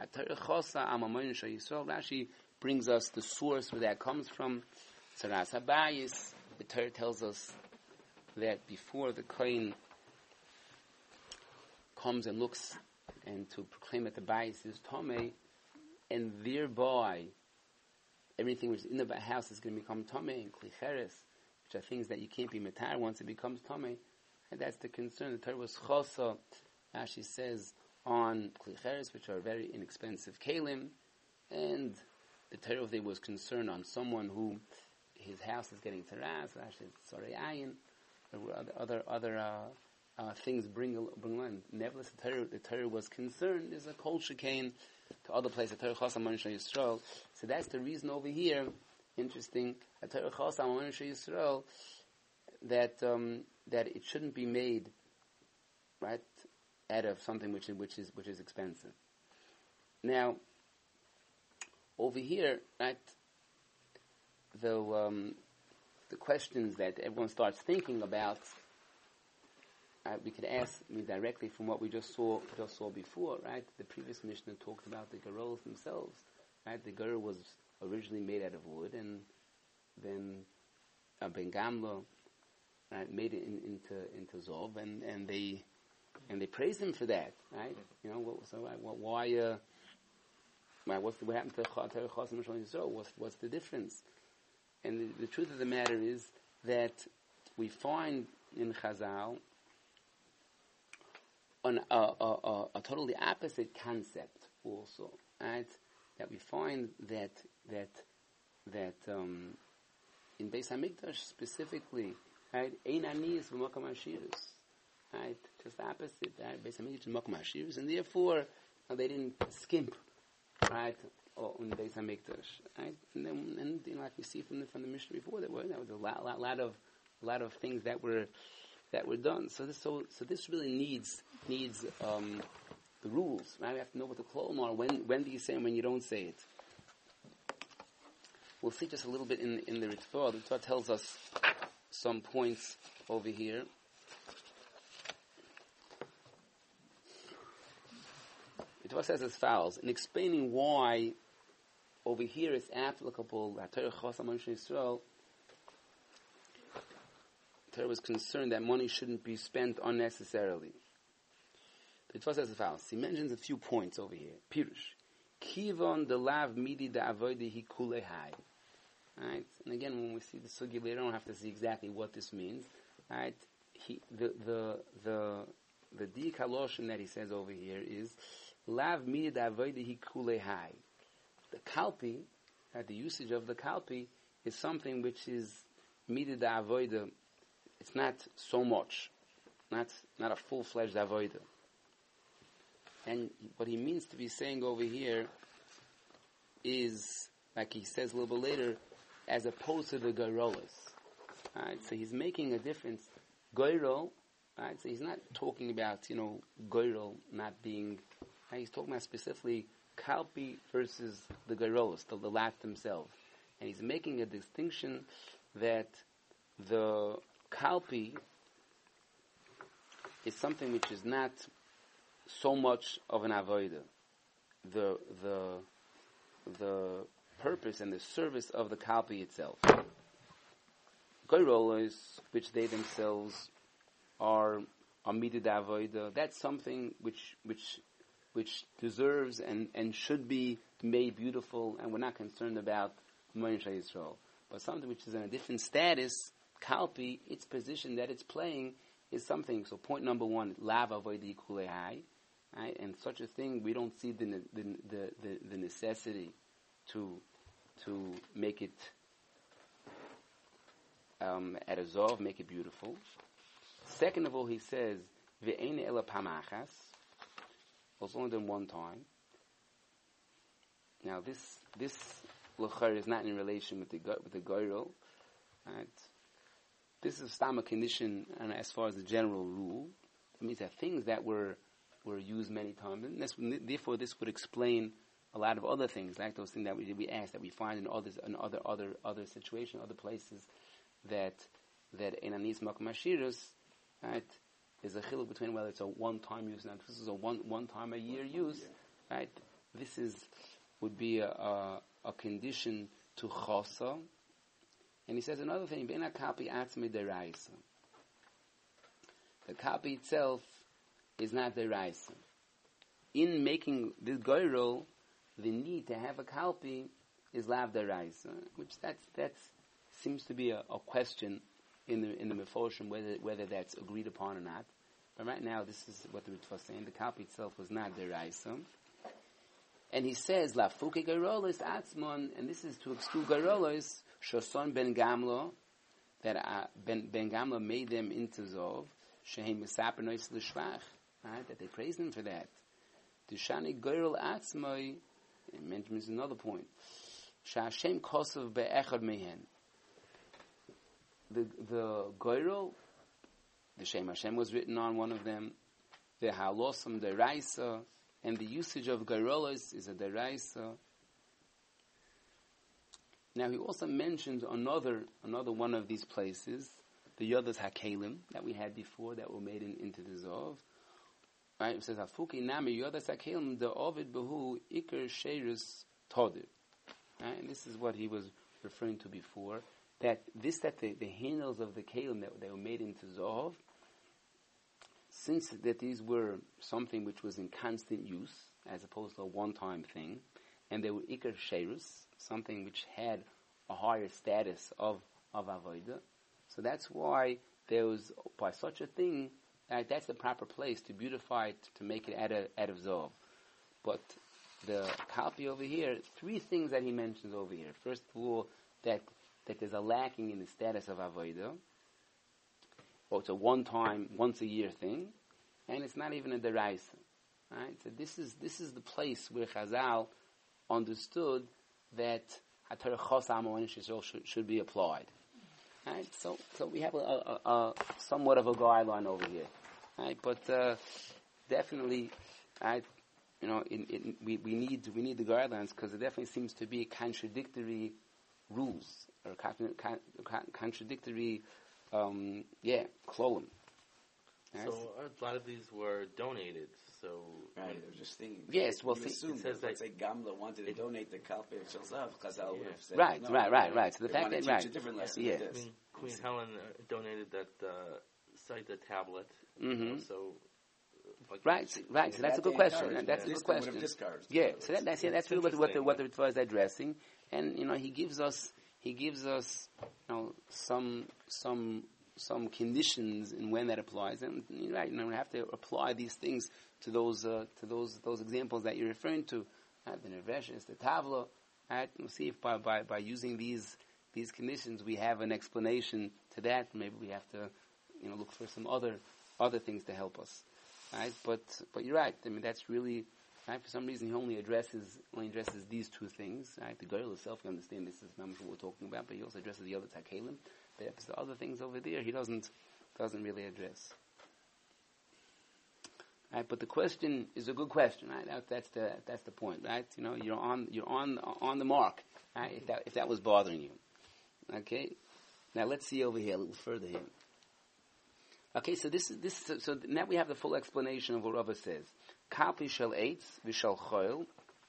Rashi brings us the source where that comes from. Tzaras Habayis. The Torah tells us that before the kohen comes and looks and to proclaim that the bayis is tomei, and thereby everything which is in the house is going to become tomei, and klicheres, which are things that you can't be matar once it becomes tomei, and that's the concern. The Torah was chosa, Rashi says, on klicheres, which are very inexpensive kalim, and the Torah there was concerned on someone who his house is getting taras, Rashi sorry ayin. Other other, other uh, uh, things bring bring on. Nevertheless, the Torah, the Torah was concerned. There's a kol shekain to other places. Torah chasam Moshe Yisrael. So that's the reason over here. Interesting. Torah chasam Moshe Yisrael that um, that it shouldn't be made right out of something which is which is which is expensive. Now over here, right, the um, the questions that everyone starts thinking about, uh, we could ask me directly from what we just saw just saw before, right? The previous Mishnah talked about the gerolos themselves, right? The gerol was originally made out of wood, and then a Ben Gamla, right, made it in, into into zov, and, and they and they praised him for that, right? You know, what, so what, why? Uh, what's the, what happened to Torah Chasam Yisrael? What's what's the difference? And the, the truth of the matter is that we find in Chazal an, a, a, a, a totally opposite concept also, right? That we find that that that um, in Beis Hamikdash specifically, right? Ein aniyus v'makam ashirus, right? Just the opposite, right? Beis Hamikdash is makam ashirus, and therefore uh, they didn't skimp, right? Or in Beis Hamikdash, right? And then, and you know, like we see from the from the Mishnah before, there were there was a lot, lot, lot of, a lot of things that were that were done. So this, so, so this really needs needs um, the rules. Right? We have to know what the klolim are. When when do you say and when you don't say it? We'll see just a little bit in in the Ritva. The Ritva tells us some points over here. Ritva says as follows: in explaining why over here it's applicable, Torah Chasam Moshe Yisrael, Torah was concerned that money shouldn't be spent unnecessarily. The Ritva says as follows. He mentions a few points over here. Pirush. Kivon de lav midi de avoidi hi kulehai. Right? And again, when we see the sugi later, I don't have to see exactly what this means. Right? He, the, the, the, the di kaloshim that he says over here is lav midi de avoidi hi kulehai. The kalpi, right, the usage of the kalpi, is something which is midi de avoida. It's not so much, not not a full-fledged avoida. And what he means to be saying over here is, like he says a little bit later, as opposed to the gairolas. Right? So he's making a difference. Gairol Right? So he's not talking about, you know, goyrol not being, right? He's talking about specifically kalpi versus the goyrolos, the, the lat themselves. And he's making a distinction that the kalpi is something which is not so much of an avodah. The, the, the purpose and the service of the kalpi itself. Goyrolos, which they themselves are are midid avodah, that's something which which which deserves and, and should be made beautiful, and we're not concerned about Moshe Yisrael. But something which is in a different status, kalpi, its position that it's playing is something. So point number one, lav avodah kulehai, right? And such a thing, we don't see the the the, the, the necessity to to make it um, at a zov, make it beautiful. Second of all, he says, ve'ene ela pamachas, was only done one time. Now this this l'char is not in relation with the with the goyrol, right? This is stama condition, and as far as the general rule, it means that things that were were used many times, and this, therefore this would explain a lot of other things, like those things that we we ask that we find in others in other other other situations, other places, that that in anis makom ashirus, right, is a chiluk between whether it's a one-time use and this is a one one time a year use, right? This is would be a a, a condition to chasa. And he says another thing, bein kapi atzmi deraisa. The kapi itself is not deraisa. In making this goyrol, the need to have a kalpi is lav deraisa, which that's that's seems to be a, a question in the in the meforshim whether whether that's agreed upon or not. But right now, this is what the Ritva is saying. The kalpi itself was not deraisa. And he says, La fuke garolos atzmon, and this is to exclude garolos, Shoson ben Gamlo, that uh, ben, ben Gamlo made them into Zov, Shehem Mesaper Nois L'Shvach, right, that they praised him for that. Dushani Gairol Atzmoi, and mentions another point, Shashem Kosov Be'echad Mehen. The, the Gairol, the Shem Hashem was written on one of them, the Halosam, the Raisa, and the usage of Gairolos is a deraisa. Now he also mentions another another one of these places, the Yodas HaKelim that we had before that were made in, into the Zov. Right? It says, Hafuki Nami Yodas HaKelim, the Ovid Behu Iker Sheirus Todir. Right? And this is what he was referring to before. That this, that the, the handles of the Kelim that they were made into Zov, since that these were something which was in constant use, as opposed to a one-time thing, and they were ikar sheirus, something which had a higher status of of avodah, so that's why there was, by such a thing, uh, that's the proper place to beautify it, to make it out of, out of zov. But the kalpi over here, three things that he mentions over here. First of all, that that there's a lacking in the status of avodah. Or it's a one-time, once-a-year thing, and it's not even a deraisa. Right? So this is this is the place where Chazal understood that Hatorah Chos Amo and Yisrael should, should be applied. Right? So so we have a, a, a somewhat of a guideline over here. Right? But uh, definitely, right, you know, in, in, we we need we need the guidelines, because there definitely seems to be contradictory rules or con- con- contradictory. Um, yeah, klolim. Right? So a lot of these were donated. So right, I was just thinking. Yes, well, you see, assume it says let's that say Gamla wanted to donate the kalpi of Shalzav, Chazal would have said right, no, right, right, right. So the they fact want to that teach right, a different lesson. yeah. With I this. mean, Queen Helen uh, donated that uh, Saita tablet. Mm-hmm. You know, so like right, so, right. So that's a good question. And that's a good question. Yeah. So that, that's yeah, that's really what, what the what the Ritva is addressing. And you know, he gives us he gives us you know some some. some conditions in when that applies, and you're right, you know, we have to apply these things to those uh, to those those examples that you're referring to, uh, the Neveshes, the Tavla. Right? We'll see if by, by by using these these conditions we have an explanation to that. Maybe we have to, you know, look for some other other things to help us. Right? But but you're right. I mean, that's really right. For some reason, he only addresses only addresses these two things. Right? The girl itself, we understand this is not what we're talking about, but he also addresses the other Takelim. The other things over there, he doesn't doesn't really address. Right? But the question is a good question, right? That, that's the that's the point, right? You know, you're on you're on on the mark, right? If that if that was bothering you, okay. Now let's see over here a little further here. Okay, so this is this. So, so now we have the full explanation of what Rava says. Kalpi shel eitz v'shel choil.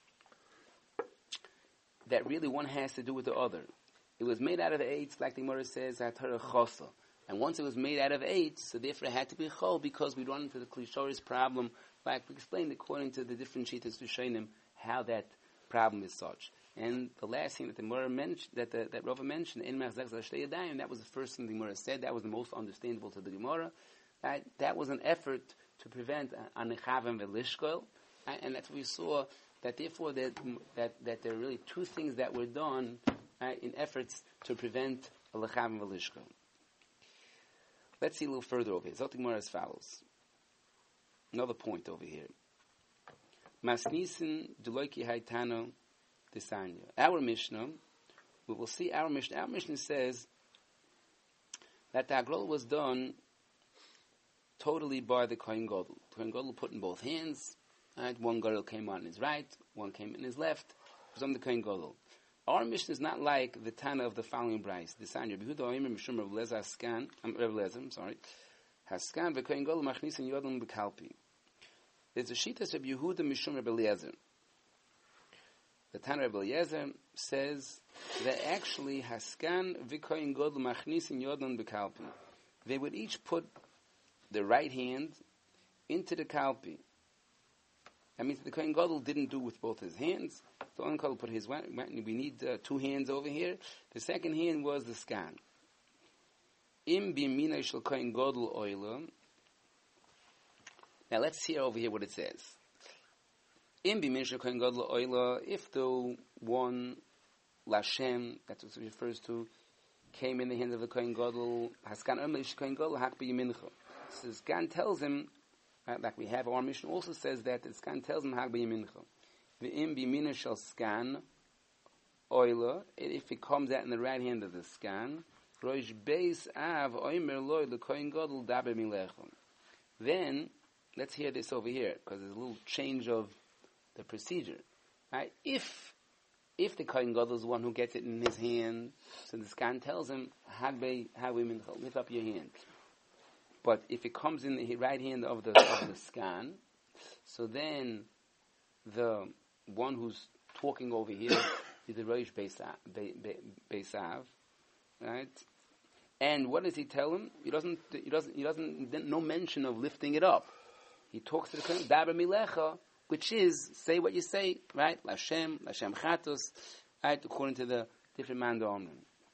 That really one has to do with the other. It was made out of eitz, like the Gemara says, atara chosa. And once it was made out of eitz, so therefore it had to be chol, because we run into the klishoris problem, like we explained according to the different shitas rishonim, how that problem is such. And the last thing that the Gemara mentioned, that the, that Rava mentioned, in Machzek Zashtei Yadayim, that was the first thing the Gemara said. That was the most understandable to the Gemara. That that was an effort to prevent anichavim velishkol, and that's what we saw. That therefore that that that there are really two things that were done uh, in efforts to prevent anichavim velishkol. Let's see a little further over here. Zot Gemara as follows. Another point over here. Masnisen deloiki haitano desanya. Our Mishnah, we will see our Mishnah. Our Mishnah says that the Haglol was done totally by the Kohen Gadol. The Kohen Gadol put in both hands. Right? One Gadol came on his right, one came in his left. It was on the Kohen Gadol. Our Mishnah is not like the Tana of the following brayse. The Sanya Yehuda Oimer Mishum Rav Lezer Haskan. I'm Rav Lezer. I'm sorry. Haskan v'Kohen Gadol machnisin yodon b'kalpi. There's a shitas of Yehuda Mishum Rav Lezer. The Tana Rav Lezer says that actually Haskan v'Kohen Gadol machnisin yodon b'kalpi. They would each put the right hand into the kalpi. That means the Kohen Gadol didn't do with both his hands. The one Gadol put his one. We need uh, two hands over here. The second hand was the scan. Im b'yamina shel Kohen Gadol oila. Now let's hear over here what it says. Im b'yamina shel Kohen Gadol oila. If the one Lashem, that's what it refers to, came in the hands of the Kohen Gadol, Haskan omer shel Kohen Gadol hak b'yamincha. So the scan tells him. Right, like we have, our mission also says that the scan tells him hag b'yamincha. V'im b'yamina shel scan oila. If it comes out in the right hand of the scan, roish beis av oimer loy lekoyin gadol daber milechem. Then let's hear this over here, because there's a little change of the procedure. Right? If if the koyin gadol is the one who gets it in his hand, so the scan tells him hag b'yamincha, lift up your hand. But if it comes in the right hand of the of the scan, so then the one who's talking over here is the Rosh Beisav, right? And what does he tell him? He doesn't. He doesn't. He doesn't. No mention of lifting it up. He talks to the Kohen Daber Milecha, which is say what you say, right? Lashem, Lashem Chatos, right? According to the different Mandomim.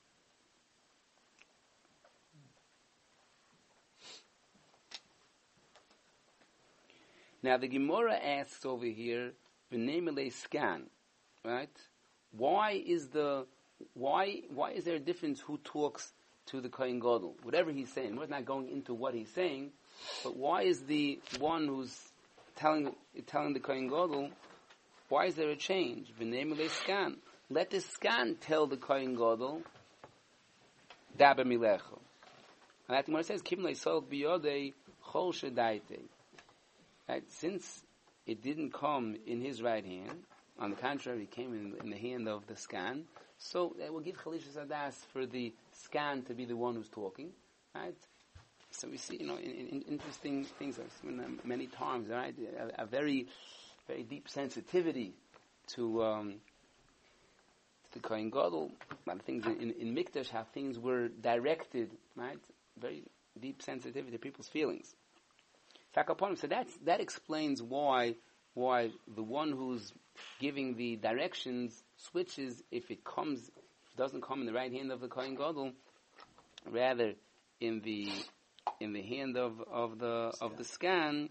Now the Gemara asks over here, v'neimele scan, right? Why is the why why is there a difference who talks to the Kohen Gadol? Whatever he's saying, we're not going into what he's saying, but why is the one who's telling telling the Kohen Gadol? Why is there a change? V'neimele scan. Let the scan tell the Kohen Gadol. Daber milecha. And that Gemara says, Kim leisol biyodei chol shedaitei. Right? Since it didn't come in his right hand, on the contrary, it came in, in the hand of the scan, so they will give Chalisha Sadas for the scan to be the one who's talking, right? So we see, you know, in, in, interesting things I've seen them many times, right? A, a very, very deep sensitivity to, um, to the Kohen Gadol. A lot of things in, in Mikdash, how things were directed, right? Very deep sensitivity to people's feelings. So that's, that explains why why the one who's giving the directions switches if it comes, if it doesn't come in the right hand of the Kohen Gadol, rather in the in the hand of, of the of the scan.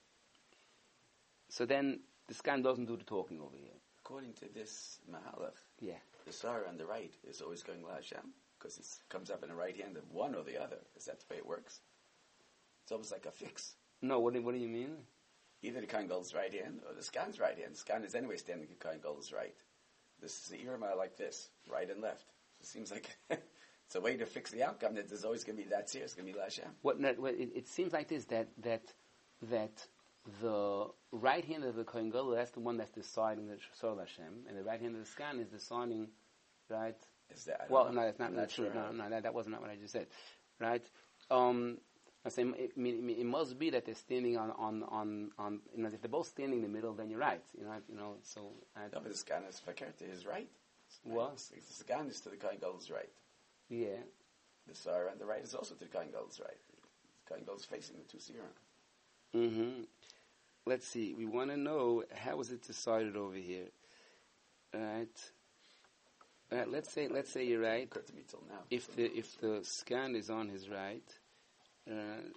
So then the scan doesn't do the talking over here. According to this Mahalach, yeah, the Sar on the right is always going La Hashem because it comes up in the right hand of one or the other. Is that the way it works? It's almost like a fix. No, what do, what do you mean? Either the Kohen Gadol's right hand or the scan's right hand. The scan is anyway standing at Kohen Gadol's right. This is the Irma like this, right and left. So it seems like it's a way to fix the outcome that there's always going to be that serious. It's going to be La Hashem. What, what it, it seems like this, that that that the right hand of the Kohen Gadol, that's the one that's deciding the Shor Hashem, and the right hand of the Skan is deciding, right? Is that, I don't Well, know. no, that's not, I'm not not true. sure No, how- no, that, that wasn't what I just said, right? Um, I say it, it, it must be that they're standing on on on, on you know, if they're both standing in the middle, then you're right. You know, you know. So I, No, but the Skan is fakir to his right. What? The Skan is to the Kohen Gadol's right. yeah. The Sar on the right is also to the Kohen Gadol's right. The Kohen Gadol is facing the two Searim. Mm-hmm. Let's see. We want to know how was it decided over here, all right? All right. Let's say let's say you're right. Occurred to me till now. If the if the Skan is on his right. Uh,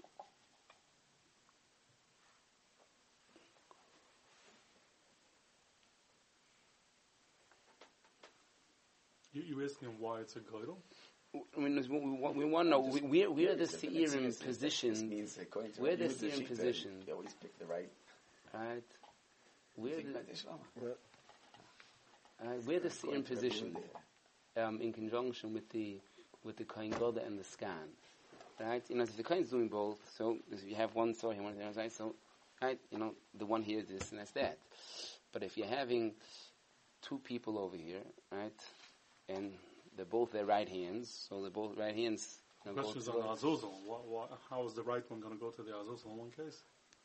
You, you asking him why it's a Gadol? I mean, we, we, want- we want to know we, we're, we're the Curious if it makes Seirim sense. This position, means according to Where the you, Seirim Shita, position? You always pick the right. right? We're Think the, about this, Shlomo. uh, we're the According Seirim to position Rabbi um, in conjunction with the with the Kohen Gadol and the Skan, right? You know, if the Kohen is doing both, so if you have one story, one the other side, so right, you know, the one here is this and that's that. But if you're having two people over here, right, and they're both their right hands, so they're both right hands. The you know, question is go on to- the Azazel. What, what, how is the right one going to go to the Azazel in one case?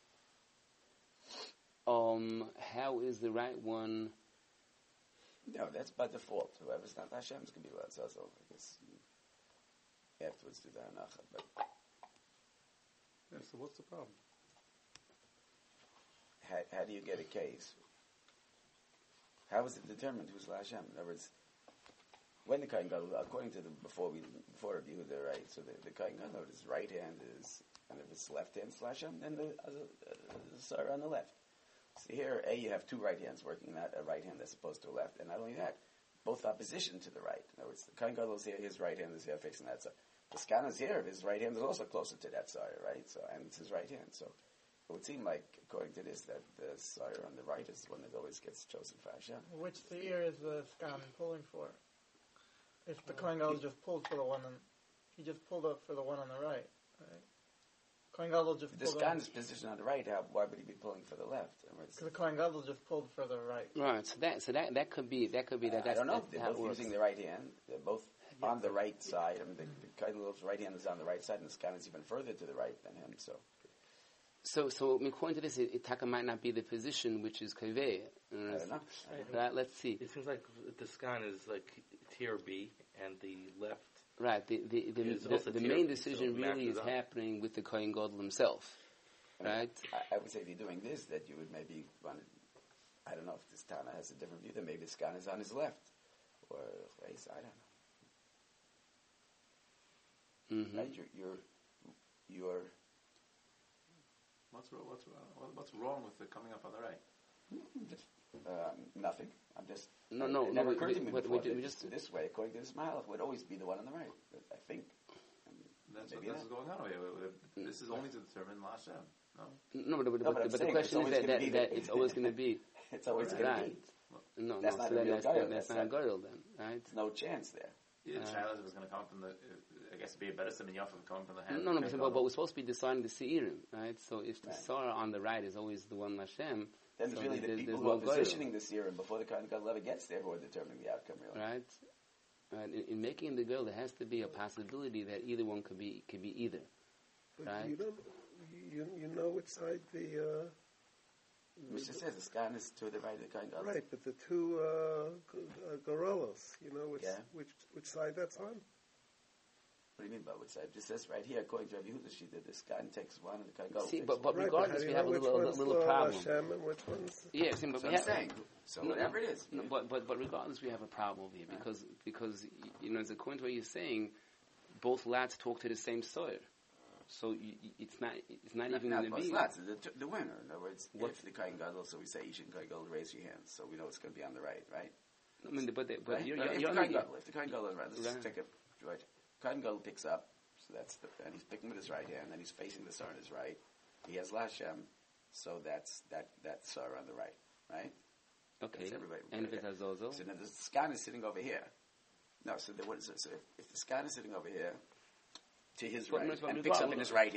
Um, how is the right one? No, that's by default. Whoever's not Hashem's can be Lazazel. I guess you afterwards do the Hanacha. But Yeah, so what's the problem? how, how do you get a case? How is it determined who's La Hashem? In other words, when the Kohen Gadol, according to the before we before review, the right, so the, the Kohen Gadol, his right hand is, and if it's left hand slash Hashem, then the uh, the Sarah on the left. So here, A, you have two right hands working, not a right hand as opposed to a left, and not only that, both opposition to the right. In other words, the Kohen Gadol is here, his right hand is here facing that side. The Skan is here, his right hand is also closer to that side, right? So, and it's his right hand. So, it would seem like, according to this, that the sire on the right is the one that always gets chosen for Hashem. Which seer is the Skan pulling for? If the Kohen Gadol just pulled for the one on, he just pulled up for the one on the right, right? Kohen Gadol just If the pulled up. Skan is positioned on the right, how, why would he be pulling for the left? In other words, Because the Kohen Gadol just pulled for the right. Right. So that so that that could be that could be that. I That's, don't know. that's They're how it both works. using the right hand. They're both on the right side. I mean, the, the Kohen Gadol's right hand is on the right side, and the Skan is even further to the right than him. So, So so according to this, it, it taka might not be the position which is kaveh. I don't know. I don't know. Right. Let's see. It seems like the Skan is like tier B, and the left. Right. The the the, It's the, also the tier main B, decision so it really matches is up. happening with the Kohen Gadol himself. Right. I, I would say if you're doing this, that you would maybe want to, I don't know if this Tana has a different view, that maybe the Skan is on his left. Or, I don't know. Mm-hmm. Right? You're, you're, you're, What's wrong, what's wrong, what's wrong with the coming up on the right? just, um, nothing. I'm just, No, no, it no. never We, occurred to we, me but before we, that we just this way, according to this Mahalach, would always be the one on the right. But I think. um, That's maybe what this is not. going on over here. This is only to determine Lashem. No? no, but, but, No, but but, I'm but the saying question it's is always that, gonna be that, that the- it's always going to be It's always going to right. be. No, That's no. not So a then real that's, Gadol, not, that's that's not a not- Gadol then, right? There's no chance there. Yeah, the Uh, child was going to come from the, uh, I guess it'd be a better Simon Yafim coming from the hand. No, no, of but, the but, Gadol. we're supposed to be deciding the Seirim, right? So if the Right. Sarah on the right is always the one Hashem, Then so it's really the there's, people there's who no are Gadol, positioning the serum before the Kohen Gadol ever gets there who are determining the outcome, really. right? Right. In, in making the girl, there has to be a possibility that either one could be could be either, But right? you don't, you, you know which side the, uh, Which just says the Skan is to the right of the Kohen Gadol. right, but the two, uh, g- uh, gorillas, you know which, Yeah. which, which side that's on? What do you mean by which side? It just says right here, according to Rabbi Yehuda, she did the Skan takes one and the Kohen Gadol See, takes but, but one. Right, regardless, how do we you have a know which little, a one's little Lo problem. Hashem and which one's... Yeah, see, but So we I'm have, saying, so No, whatever it is. No, but, but but regardless, we have a problem over here because because y- you know, as according to what you're saying, both lads talk to the same sawyer, so you, you- it's not it's not even Now, going to plus be. lots, the, the winner. In other words, What- if the Kohen Gadol, so we say Ish and Kohen Gadol, raise your hands, so we know it's going to be on the right, right? I mean, but they, but right? you're, But you're, if, you're the Kohen only- Gadol, if the Kohen Gadol is right, let's Right. just take it right. Kohen Gadol picks up, so that's the, and he's picking with his right hand, and he's facing the Sar on his right. He has Lashem, so that's that that Sar on the right, right? okay, That's everybody. and if it's Azozo, So now the Skan is sitting over here. No, so the, what is it? So if, if the Skan is sitting over here, to his But right, Mister and Rabbi picks up Gal- in his right hand,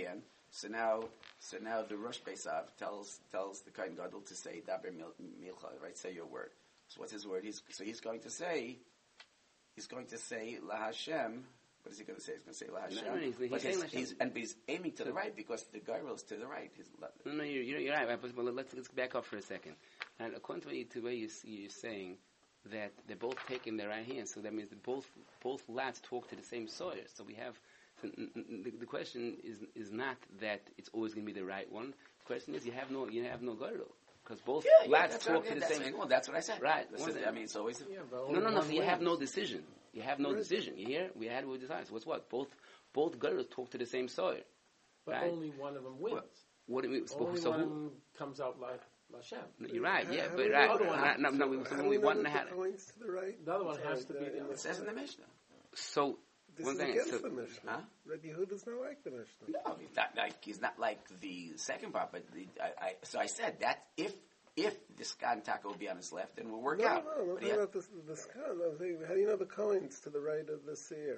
So now, so now the Rosh Beisav tells tells the Kohen Gadol to say Daber Mil- Milcha, right? Say your word. So what's his word? He's so he's going to say, he's going to say La Hashem. What is he going to say? He's going to say La Hashem. No, no, he's- he's but saying his, La Hashem. he's, and he's aiming to the right because the Gairel is to the right. His, No, no, you're, you're, you're right. But but let's let's back up for a second. And according to what you, to what you, you're saying, that they're both taking their right hand, so that means that both both lads talk to the same sawyer. So we have so n- n- the, the question is is not that it's always going to be the right one. The question is you have no you have no girdle because both yeah, yeah, lads that's talk what, to yeah, the that's same. what, well, that's what I said. Right. This One is- thing. I mean, it's always. Yeah, but No, only no, no. one So you have wins. no decision. You have no decision. You hear? We had we decided. So what's what? Both both girdles talk to the same sawyer. But right? only one of them wins. What do we? So, only so one who? of them comes out like Hashem. You're right. Yeah, How but do we right. know that? Right, No, no, we, so How when do we we know want that to have the coins to the right? The other one Sorry, has to be the other It says in the Mishnah. so. This one is thing. against So, the Mishnah. Huh? Rabbi Yehuda's not like the Mishnah. No, he's not like he's not like the second part. But the, I, I, so I said that if if the skan taka will be on his left, then we'll work no, out. no, no, But I'm he talking had- about the, the skan. I'm saying, how do you know the coins to the right of the seer?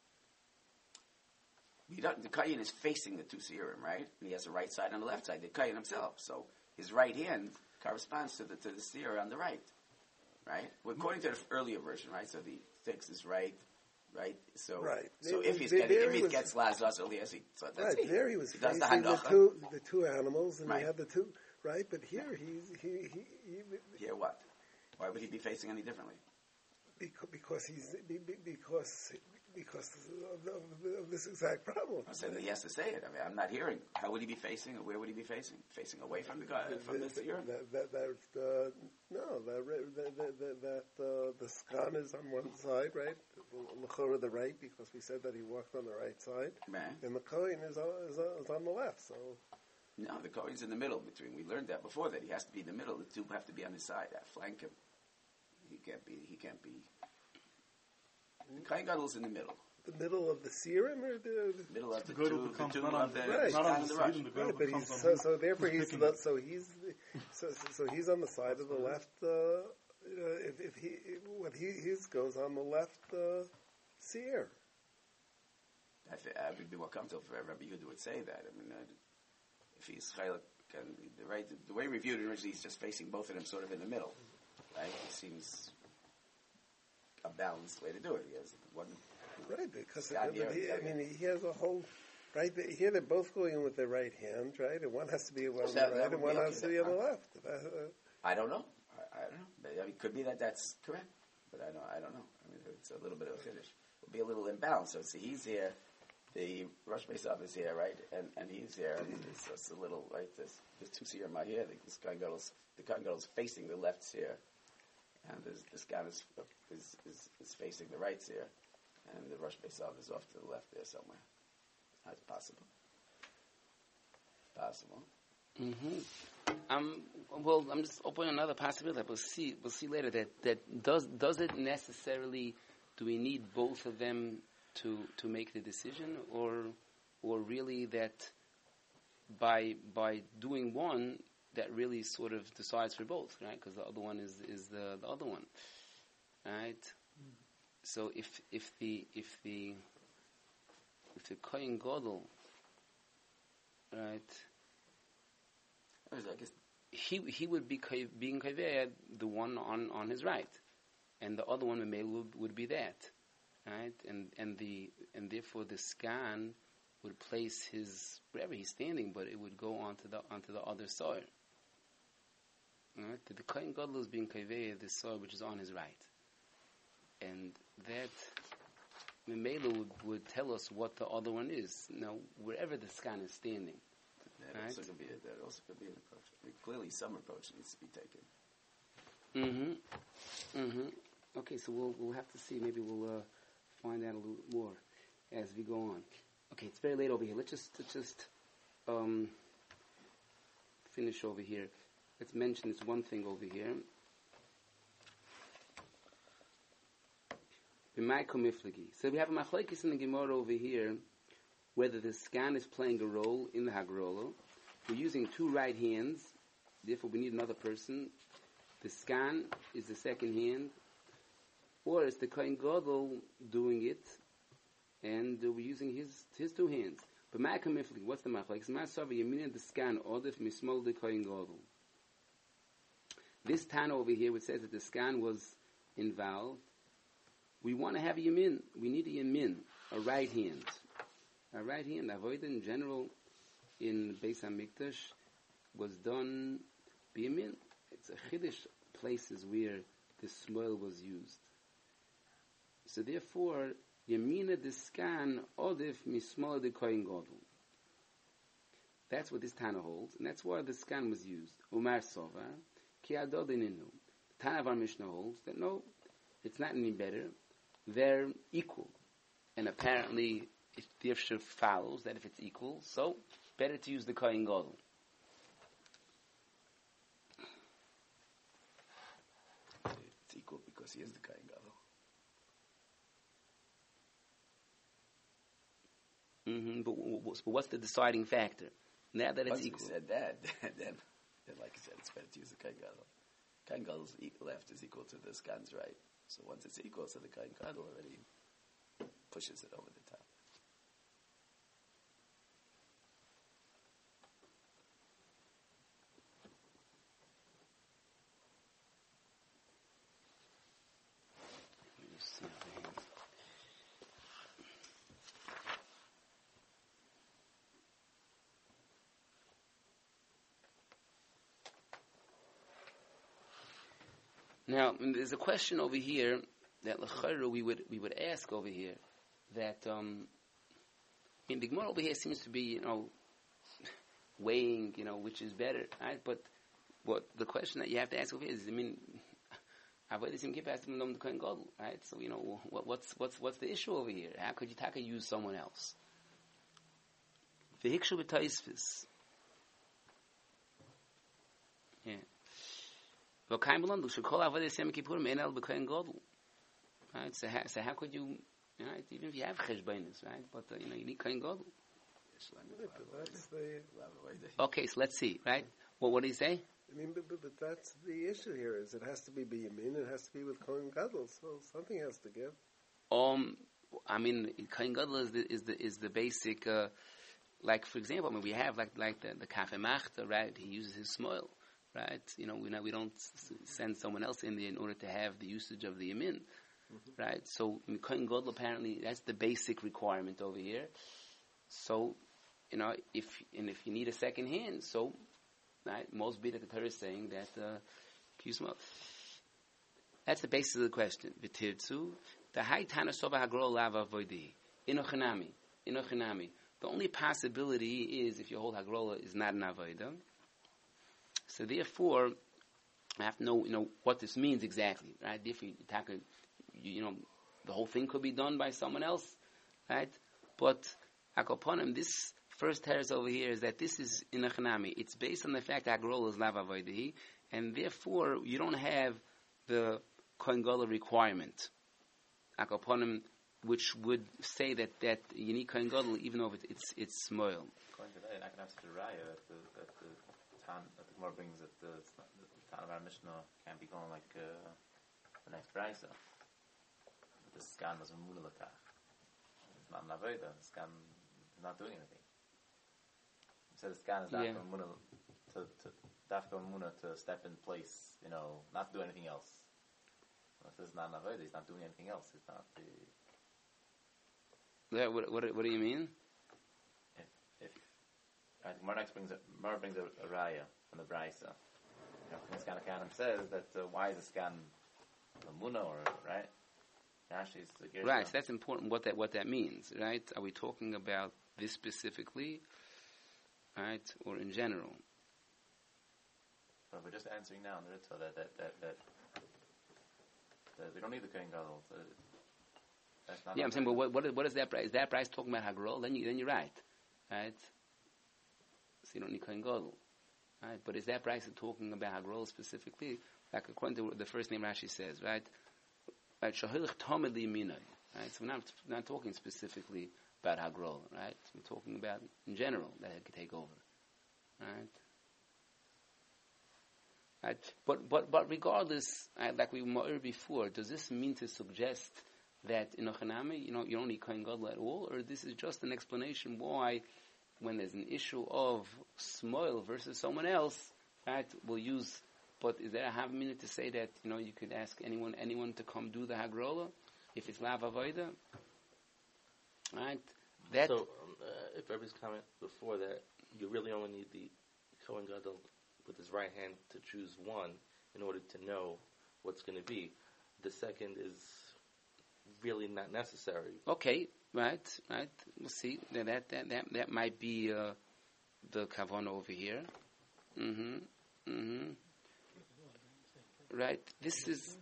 you don't, the kayin is facing the two seerim, right? And he has the right side and the left side. The kayin himself, so his right hand corresponds to the to the seer on the right, right? Well, according to the earlier version, right? So the takes his right. Right, so Right. so There- if he's there- getting there if he he was- gets lazos elias, so that's Right, it. there he was He does the facing the handocha. two the two animals, and Right. he had the two right. But here he's he he, he Here, what? Why would he be facing any differently? because, because he's be- be- because because of, of, of this exact problem. I said that he has to say it. I mean, I'm not hearing. How would he be facing, or where would he be facing? Facing away from the guy, from the seer? That that, that uh, no that that that, that, that uh, the skan is on one side, right? L'chora the right, because we said that he walked on the right side, Man, and the kohen is on, is on, is on the left. So no, the Kohen's in the middle between. We learned that before that he has to be in the middle. The two have to be on his side, that flank him. He can't be. He can't be. The Kohen Gadol's in the middle, the middle of the serum or the, the middle of the, The girdle two, the becomes two not of on the, the, Right. the not skan on and the the rush. seed, and the girdle right, but becomes he's on so, him. so therefore Who's he's picking the, it? so he's so, so so he's on the side of the left. Uh, uh, if, if he what he his goes on the left uh, seer. I, th- I would be more comfortable for Rabbi Yehuda would say that. I mean, uh, if he's chaylik and the right, the way we viewed it originally, he's just facing both of them sort of in the middle, right? It seems a balanced way to do it. He has one. Right, because Yeah, but yeah, he, I yeah. mean, he has a whole. Right they- here, they're both going with their right hand, right, and one has to be on the That- that right, would and one be has to okay. be on the left. Uh, uh, I don't know. I, I don't know. But, I mean, it could be that that's correct, but I don't. I don't know. I mean, it's a little bit of a finish. It'll be a little imbalance. So see, he's here. The Rosh Beisav is here, right, and and he's here. And it's, it's a little right. There's there's two seer my here. The Kohen Gadol's the Kohen Gadol's facing the left seer, and there's, this guy is, is is is facing the right seer, and the Rosh Beisav is off to the left there somewhere. That's possible. Possible. Mm-hmm. Um, well, I'm just opening another possibility. We'll see. We'll see later. That that does does it necessarily? Do we need both of them to to make the decision, or or really that by by doing one that really sort of decides for both, right? Because the other one is is the, the other one, right? Mm. So if if the if the if the Kohen Gadol, right? I guess He he would be kay- being kaveh the one on, on his right, and the other one Mamel would, would be that, right? And and the and therefore the scan would place his wherever he's standing, but it would go onto the onto the other side. Right? The Kohen Gadol is being kaveh the side which is on his right, and that Mamela would, would tell us what the other one is. Now wherever the scan is standing. that Right. also could be a, that also could be an approach. I mean, clearly, some approach needs to be taken. Mm-hmm. Mm-hmm. Okay, so we'll we'll have to see. Maybe we'll uh, find out a little more as we go on. Okay, it's very late over here. Let's just let's just um, finish over here. Let's mention this one thing over here. So we have a machlekes in the Gemara over here, whether the scan is playing a role in the Hagrolo. We're using two right hands, therefore we need another person. The scan is the second hand, or is the Kohen Gadol doing it, and uh, we're using his his two hands. But Makamifli, what's the machlekes? Masav Yamina the scan odif mismol de koyin gadol. This Tana over here, which says that the scan was involved, we want to have a yamin. We need a yamin, a right hand. A right hand, avoid in general, in Beis HaMikdash, was done biyamin. It's a chiddush places where the small was used. So therefore, Yamina the scan odif mismol de koyin gadol. That's what this Tana holds, and that's why the scan was used. Umar Sova, ki adodininu. The Tana of our Mishnah holds that no, it's not any better. They're equal, and apparently, if the Ifshir follows that if it's equal, so better to use the koyin gadol. It's equal because he is the koyin gadol. Mm-hmm. But, but what's the deciding factor? Now that it's Once equal. we said that, then, then, like I said, it's better to use the koyin gadol. Koyin gadol's left is equal to the scan's right. So once it's equal, so the koyin gadol already pushes it over the top. Now, there's a question over here that l'chayru we would we would ask over here that um, I mean the Gemara over here seems to be you know weighing you know which is better, right? But what the question that you have to ask over here is I mean avodas im kippur has to be the koyin gadol, right? So you know what, what's what's what's the issue over here? How could you taka use someone else? V'hikshu b'taisvis. Yeah. Right, so how, so how could you, right, even if you have cheshbonus, right, but uh, you know, you need koyin gadol. That's the, Okay, so let's see, right, well, what do you say? I mean, but, but, but that's the issue here, is it has to be biyamin, it has to be with koyin gadol, so something has to give. Um, I mean, koyin gadol is the, is the, is the basic, uh, like, for example, I mean, we have, like, like the, the kafeh machta, right, he uses his smoil. Right, you know, we know we don't s- send someone else in there in order to have the usage of the yamin, mm-hmm. Right? So in koyin gadol, apparently, that's the basic requirement over here. So, you know, if and if you need a second hand, so right, most bit of the Torah is saying that uh, kisma. That's the basis of the question. V'tirtzu the high tana soba hagro lava avoidi inochanami inochanami. The only possibility is if your whole hagrola is not an avodah. So therefore, I have to know, you know, what this means exactly, right? If you attack a, you know, the whole thing could be done by someone else, right? But akoponim, this first teres over here is that this is in a chanami. It's based on the fact that agrol is lav avodahi, and therefore you don't have the koyin gadol requirement. Akoponim, which would say that that you need koyin gadol even though it's it's small. According to that, I can have such a raya that the that the Tan that the Gemara brings that the, the Tan of our Mishnah can't be going like uh, the next brisa. The scan was a mulatach. It's not an avodah. The scan is not doing anything. You said the scan is Yeah. dafka muna to to dafka muna to step in place. You know, not do anything else. Well, if this is not an avodah, he's not doing anything else. He's not the. Yeah, what, what, what do you mean? If if I think Mar next brings a Mar brings a, a raya from the brisa. You know, the scan Kanim says that uh, why is the scan lamuna or right? Rashi's the Gershon. Right, so that's important what that what that means, right? Are we talking about this specifically, right, or in general? But we're just answering now, so that that that, that, that we don't need the koyin gadol. So that's not Yeah, I'm saying, but what what is, what is that price? Is that price talking about hagrol? Then you then you're right, right? So you don't need koyin gadol, right? But is that price talking about hagrol specifically? Like according to the first name Rashi says, right? Right, shahilch tamid liminai, right? So we're not we're not talking specifically about hagrol, right? We're talking about in general that it could take over, right? Right? But but but regardless, right, like we were before, does this mean to suggest that in Ochanami, you know, you don't need Kohen Gadol at all, or this is just an explanation why, when there's an issue of Smoil versus someone else, right, we'll use. But is there a half minute to say that, you know, you could ask anyone anyone to come do the Hagrola if it's Lav Avoida? Right? That so, um, uh, if everybody's comment before that, you really only need the Kohen Gadol with his right hand to choose one in order to know what's going to be. The second is really not necessary. Okay, right, right. We'll see. That that that that, that might be uh, the Kavanah over here. Mm-hmm. Mm-hmm. Right. This is.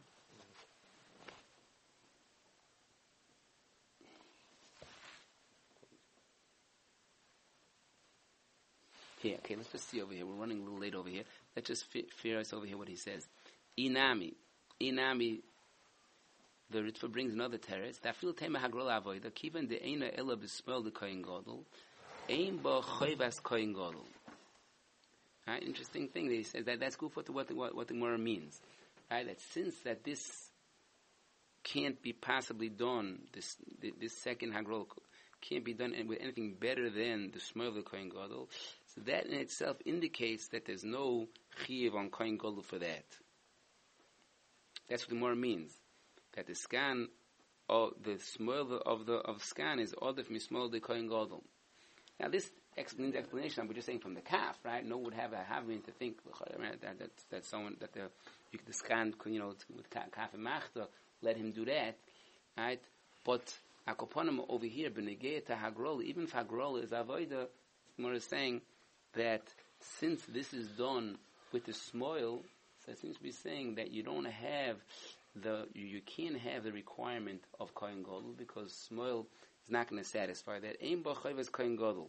Here, okay, let's just see over here. We're running a little late over here. Let's just fi- fear us over here what he says. Inami. Inami. The Ritva brings another teretz. Dafil tema hagrol avoida. Kivan de eina ela b'smel de kohen gadol. Ein ba choivas kohen gadol. Right, interesting thing that he says that that's good for what the, what, what the Gemara means. Right, that since that this can't be possibly done, this this second hagrol can't be done with anything better than the smell of the kohen gadol. So that in itself indicates that there's no chiyuv on kohen gadol for that. That's what the Gemara means. That the scan, or the smell of the of scan is odif mismol the kohen gadol. Now this explains explanation. I'm just saying from the calf, right? No one would have a having to think that that that someone that the you could the scan, you know, with calf and machta, let him do that, right? But akoponim over here, benegei to hagrol, even if hagrol is avoida, Gemara is saying that since this is done with the smoil, so it seems to be saying that you don't have the you, you can't have the requirement of kohen gadol because smoil is not going to satisfy that. Ein ba chayvas kohen gadol.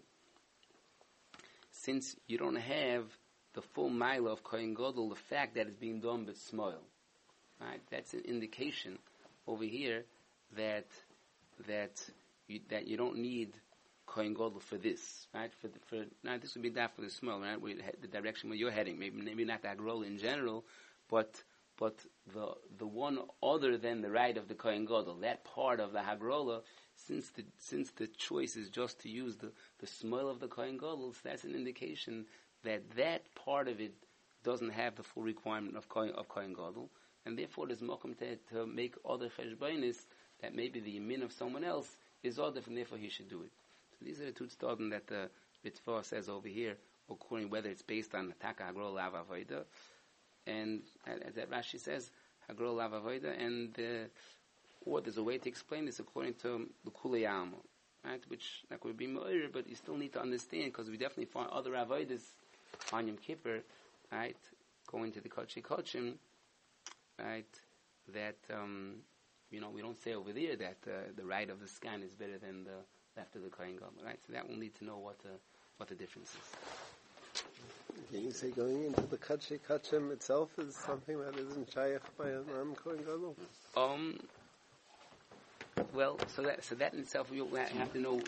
Since you don't have the full mile of kohen gadol, the fact that it's being done with smoil, right? That's an indication over here that that you, that you don't need kohen gadol for this, right? For the, for now, this would be that for the smoil, right? Where the direction where you're heading, maybe maybe not the hagrol in general, but but the the one other than the right of the kohen gadol, that part of the hagrola. Since the since the choice is just to use the, the smell of the kohen gadol, so that's an indication that that part of it doesn't have the full requirement of kohen, of kohen gadol, and therefore there's mokum to, to make other cheshbonis that maybe the yamin of someone else is other, and therefore he should do it. So these are the two stadim that the Ritva says over here, according whether it's based on taka hagrol lav avoda, and as that Rashi says hagrol lav avoda, and uh, or there's a way to explain this according to the Kulei Alma, right? Which that would be more, but you still need to understand because we definitely find other avodas on Yom Kippur, right? Going to the Kodesh Kodeshim, right? That um, you know we don't say over there that uh, the right of the scan is better than the left of the Kohen Gadol, right? So that we'll need to know what the what the difference is. Can you say going into the Kodesh Kodeshim itself is something that isn't shayach by a non-Kohen Gadol? Um. Well, so that so that in itself we have to know